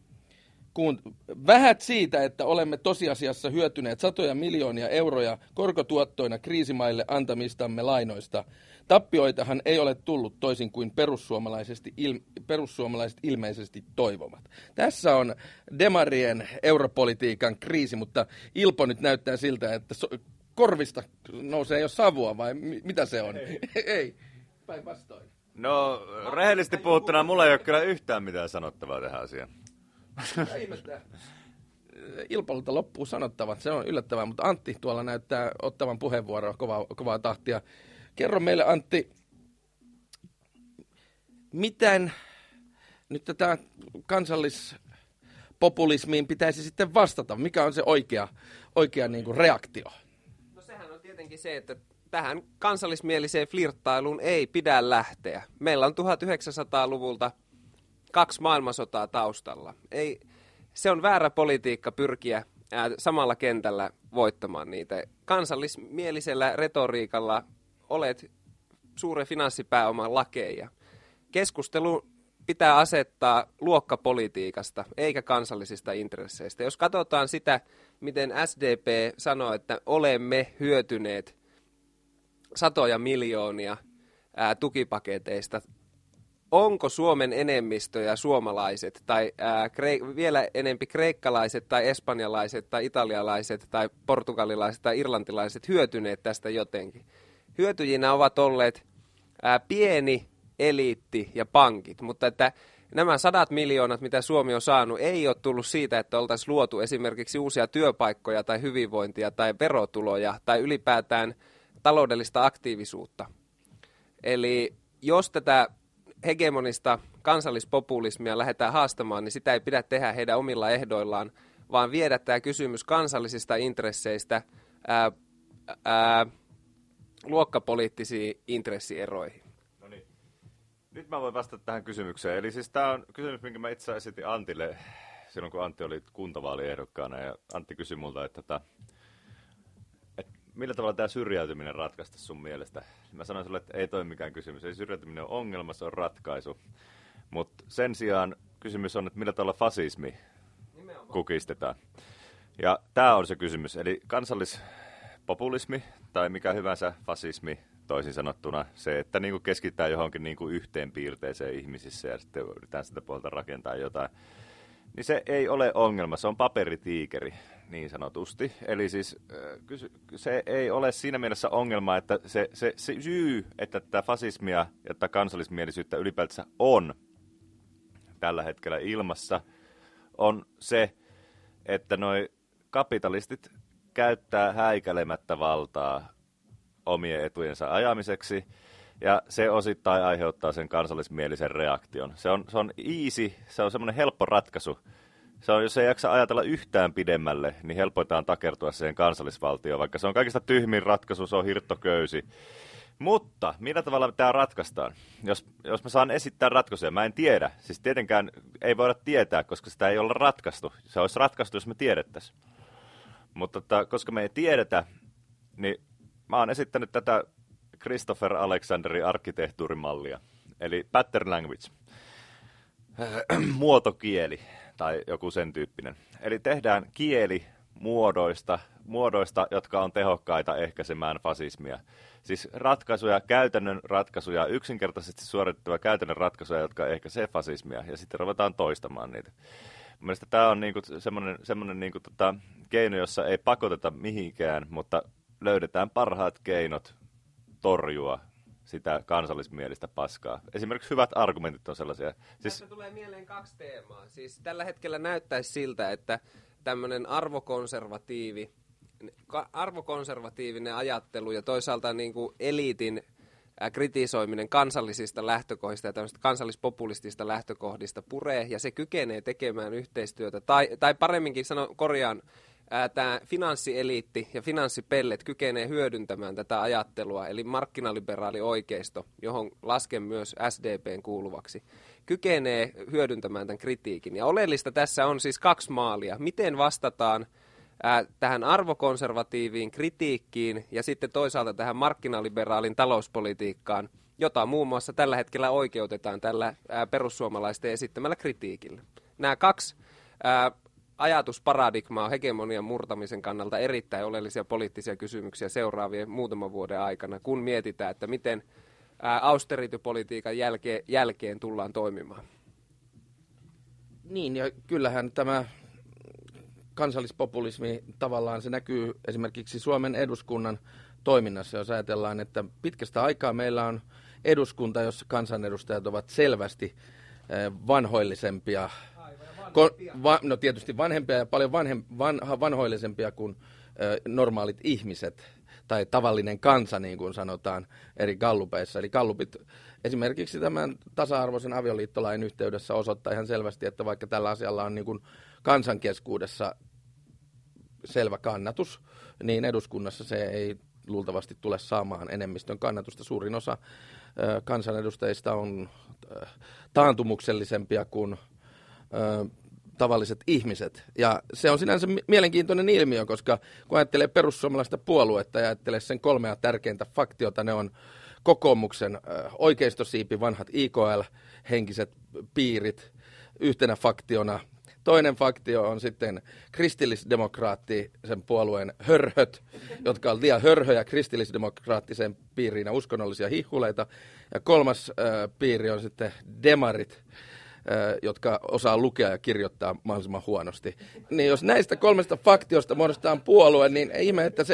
Vähät siitä, että olemme tosiasiassa hyötyneet satoja miljoonia euroja korkotuottoina kriisimaille antamistamme lainoista. Tappioitahan ei ole tullut toisin kuin perussuomalaiset ilmeisesti toivovat. Tässä on Demarien europolitiikan kriisi, mutta Ilpo nyt näyttää siltä, että korvista nousee jo savua vai mitä se on? Ei, päinvastoin. No, rehellisesti puhuttuna mulla ei ole kyllä yhtään mitään sanottavaa tähän asiaan. Ilpolta loppuu sanottavat, se on yllättävää, mutta Antti tuolla näyttää ottavan puheenvuoroa kovaa tahtia. Kerro meille, Antti, miten nyt tätä kansallispopulismiin pitäisi sitten vastata? Mikä on se oikea niin kuin reaktio? No sehän on tietenkin se, että tähän kansallismieliseen flirttailuun ei pidä lähteä. Meillä on 1900-luvulta 2 maailmansotaa taustalla. Se on väärä politiikka pyrkiä samalla kentällä voittamaan niitä. Kansallismielisellä retoriikalla olet suuren finanssipääoman lakeja. Keskustelu pitää asettaa luokkapolitiikasta eikä kansallisista intresseistä. Jos katsotaan sitä, miten SDP sanoo, että olemme hyötyneet satoja miljoonia tukipaketeista, onko Suomen enemmistö ja suomalaiset tai vielä enempi kreikkalaiset tai espanjalaiset tai italialaiset tai portugalilaiset tai irlantilaiset hyötyneet tästä jotenkin? Hyötyjinä ovat olleet pieni eliitti ja pankit, mutta että nämä 100 miljoonat, mitä Suomi on saanut, ei ole tullut siitä, että oltaisiin luotu esimerkiksi uusia työpaikkoja tai hyvinvointia tai verotuloja tai ylipäätään taloudellista aktiivisuutta. Eli jos tätä hegemonista kansallispopulismia lähdetään haastamaan, niin sitä ei pidä tehdä heidän omilla ehdoillaan, vaan viedä tämä kysymys kansallisista intresseistä luokkapoliittisiin intressieroihin. No niin. Nyt mä voin vastata tähän kysymykseen. Eli siis tämä on kysymys, minkä mä itse esitin Antille silloin, kun Antti oli kuntavaaliehdokkaana. Ja Antti kysyi multa, että millä tavalla tämä syrjäytyminen ratkaista sun mielestä? Mä sanoin sulle, että ei toi mikään kysymys. Ei syrjäytyminen on ongelma, se on ratkaisu. Mutta sen sijaan kysymys on, että millä tavalla fasismi kukistetaan. Ja tämä on se kysymys. Eli kansallispopulismi tai mikä hyvänsä fasismi, toisin sanottuna se, että niinku keskitytään johonkin niinku yhteen piirteeseen ihmisissä ja sitten yritetään sitä puolta rakentaa jotain. Niin se ei ole ongelma, se on paperitiikeri niin sanotusti. Eli siis se ei ole siinä mielessä ongelma, että se syy, että tätä fasismia ja tätä kansallismielisyyttä ylipäätänsä on tällä hetkellä ilmassa, on se, että noi kapitalistit käyttää häikäilemättä valtaa omien etujensa ajamiseksi, ja se osittain aiheuttaa sen kansallismielisen reaktion. Se on easy, se on semmoinen helppo ratkaisu. Se on, jos ei jaksa ajatella yhtään pidemmälle, niin helpoitaan takertua siihen kansallisvaltioon, vaikka se on kaikista tyhmin ratkaisu, se on hirttoköysi. Mutta millä tavalla tämä ratkaistaan? Jos mä saan esittää ratkaisuja, mä en tiedä. Siis tietenkään ei voida tietää, koska sitä ei olla ratkaistu. Se olisi ratkaistu, jos me tiedettäisiin. Mutta koska me ei tiedetä, niin mä oon esittänyt tätä Christopher Alexanderin arkkitehtuurimallia, eli pattern language, muotokieli tai joku sen tyyppinen. Eli tehdään kieli muodoista, jotka on tehokkaita ehkäisemään fasismia. Siis käytännön ratkaisuja, yksinkertaisesti suoritettavia käytännön ratkaisuja, jotka ehkäisee fasismia, ja sitten ruvetaan toistamaan niitä. Mielestäni tämä on niinku semmoinen niinku keino, jossa ei pakoteta mihinkään, mutta löydetään parhaat keinot torjua sitä kansallismielistä paskaa. Esimerkiksi hyvät argumentit on sellaisia. Tässä tulee mieleen 2 teemaa. Siis tällä hetkellä näyttäisi siltä, että tämmöinen arvokonservatiivinen ajattelu ja toisaalta niin kuin eliitin kritisoiminen kansallisista lähtökohdista ja tämmöistä kansallispopulistista lähtökohdista puree, ja se kykenee tekemään yhteistyötä. Tai paremminkin korjaan, tämä finanssieliitti ja finanssipellet kykenee hyödyntämään tätä ajattelua, eli markkinaliberaali oikeisto, johon lasken myös SDPn kuuluvaksi, kykenee hyödyntämään tämän kritiikin. Ja oleellista tässä on siis 2 maalia. Miten vastataan tähän arvokonservatiiviin kritiikkiin ja sitten toisaalta tähän markkinaliberaalin talouspolitiikkaan, jota muun muassa tällä hetkellä oikeutetaan tällä perussuomalaisten esittämällä kritiikillä. Nämä 2 ajatusparadigmaa hegemonian murtamisen kannalta erittäin oleellisia poliittisia kysymyksiä seuraavien muutaman vuoden aikana, kun mietitään, että miten austerity-politiikan jälkeen tullaan toimimaan. Niin, ja kyllähän tämä kansallispopulismi tavallaan se näkyy esimerkiksi Suomen eduskunnan toiminnassa, jos ajatellaan, että pitkästä aikaa meillä on eduskunta, jossa kansanedustajat ovat selvästi vanhoillisempia. No tietysti vanhempia ja paljon vanhoillisempia kuin normaalit ihmiset tai tavallinen kansa, niin kuin sanotaan eri gallupeissa. Eli gallupit esimerkiksi tämän tasa-arvoisen avioliittolain yhteydessä osoittaa ihan selvästi, että vaikka tällä asialla on niin kuin kansan keskuudessa selvä kannatus, niin eduskunnassa se ei luultavasti tule saamaan enemmistön kannatusta. Suurin osa kansanedustajista on taantumuksellisempia kuin tavalliset ihmiset. Ja se on sinänsä mielenkiintoinen ilmiö, koska kun ajattelee perussuomalaista puoluetta ja ajattelee sen 3 tärkeintä faktiota, ne on kokoomuksen oikeistosiipi, vanhat IKL-henkiset piirit yhtenä faktiona. Toinen faktio on sitten kristillisdemokraattisen puolueen hörhöt, jotka on liian hörhöjä kristillisdemokraattisen piiriin ja uskonnollisia hihuleita. Ja 3. piiri on sitten demarit, jotka osaa lukea ja kirjoittaa mahdollisimman huonosti. Niin jos näistä 3 faktiosta muodostetaan puolue, niin ei ihme, että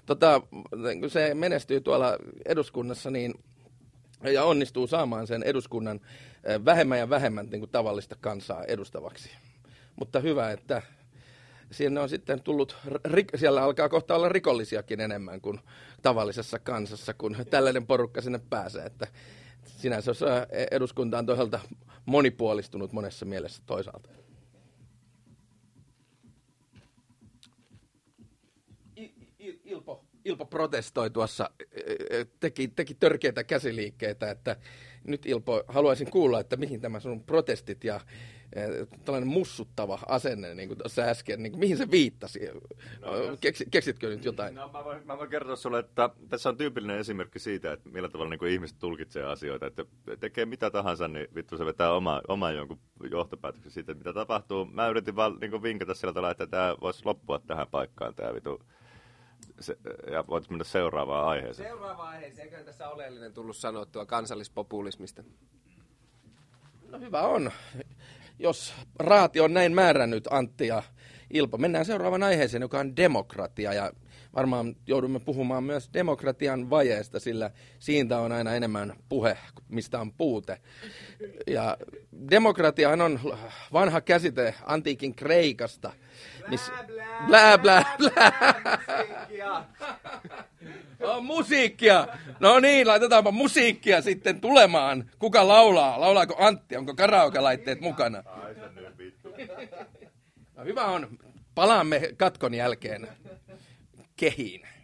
se menestyy tuolla eduskunnassa niin, ja onnistuu saamaan sen eduskunnan vähemmän ja vähemmän niin kuin tavallista kansaa edustavaksi. Mutta hyvä, että siinä on sitten tullut, siellä alkaa kohta olla rikollisiakin enemmän kuin tavallisessa kansassa, kun tällainen porukka sinne pääsee, että sinänsä eduskunta on toisaalta monipuolistunut monessa mielessä toisaalta. Ilpo protestoi tuossa, teki törkeitä käsiliikkeitä, että nyt Ilpo, haluaisin kuulla, että mihin tämä sun protestit ja tällainen mussuttava asenne, niin kuin tuossa äsken, niin mihin se viittasi? Keksitkö nyt jotain? No, mä voin kertoa sulle, että tässä on tyypillinen esimerkki siitä, että millä tavalla niin kuin ihmiset tulkitsee asioita. Että tekee mitä tahansa, niin vittu se vetää oman jonkun johtopäätöksen siitä, että mitä tapahtuu. Mä yritin vaan niin vinkata sillä tavalla, että tämä voisi loppua tähän paikkaan, tämä vitu. Ja voitaisiin mennä seuraavaan aiheeseen. Seuraavaan aiheeseen, eiköhän tässä oleellinen tullut sanottua kansallispopulismista. No hyvä on. Jos raati on näin määrännyt, Antti ja Ilpo, mennään seuraavaan aiheeseen, joka on demokratia. Ja varmaan joudumme puhumaan myös demokratian vajeesta, sillä siitä on aina enemmän puhe, mistä on puute. Ja demokratiahan on vanha käsite antiikin Kreikasta. Blää, blää, blää. Musiikkia. No niin, laitetaanpa musiikkia sitten tulemaan. Kuka laulaa? Laulaako Antti? Onko karaoke-laitteet mukana? No, hyvä on. Palaamme katkon jälkeen kehiin.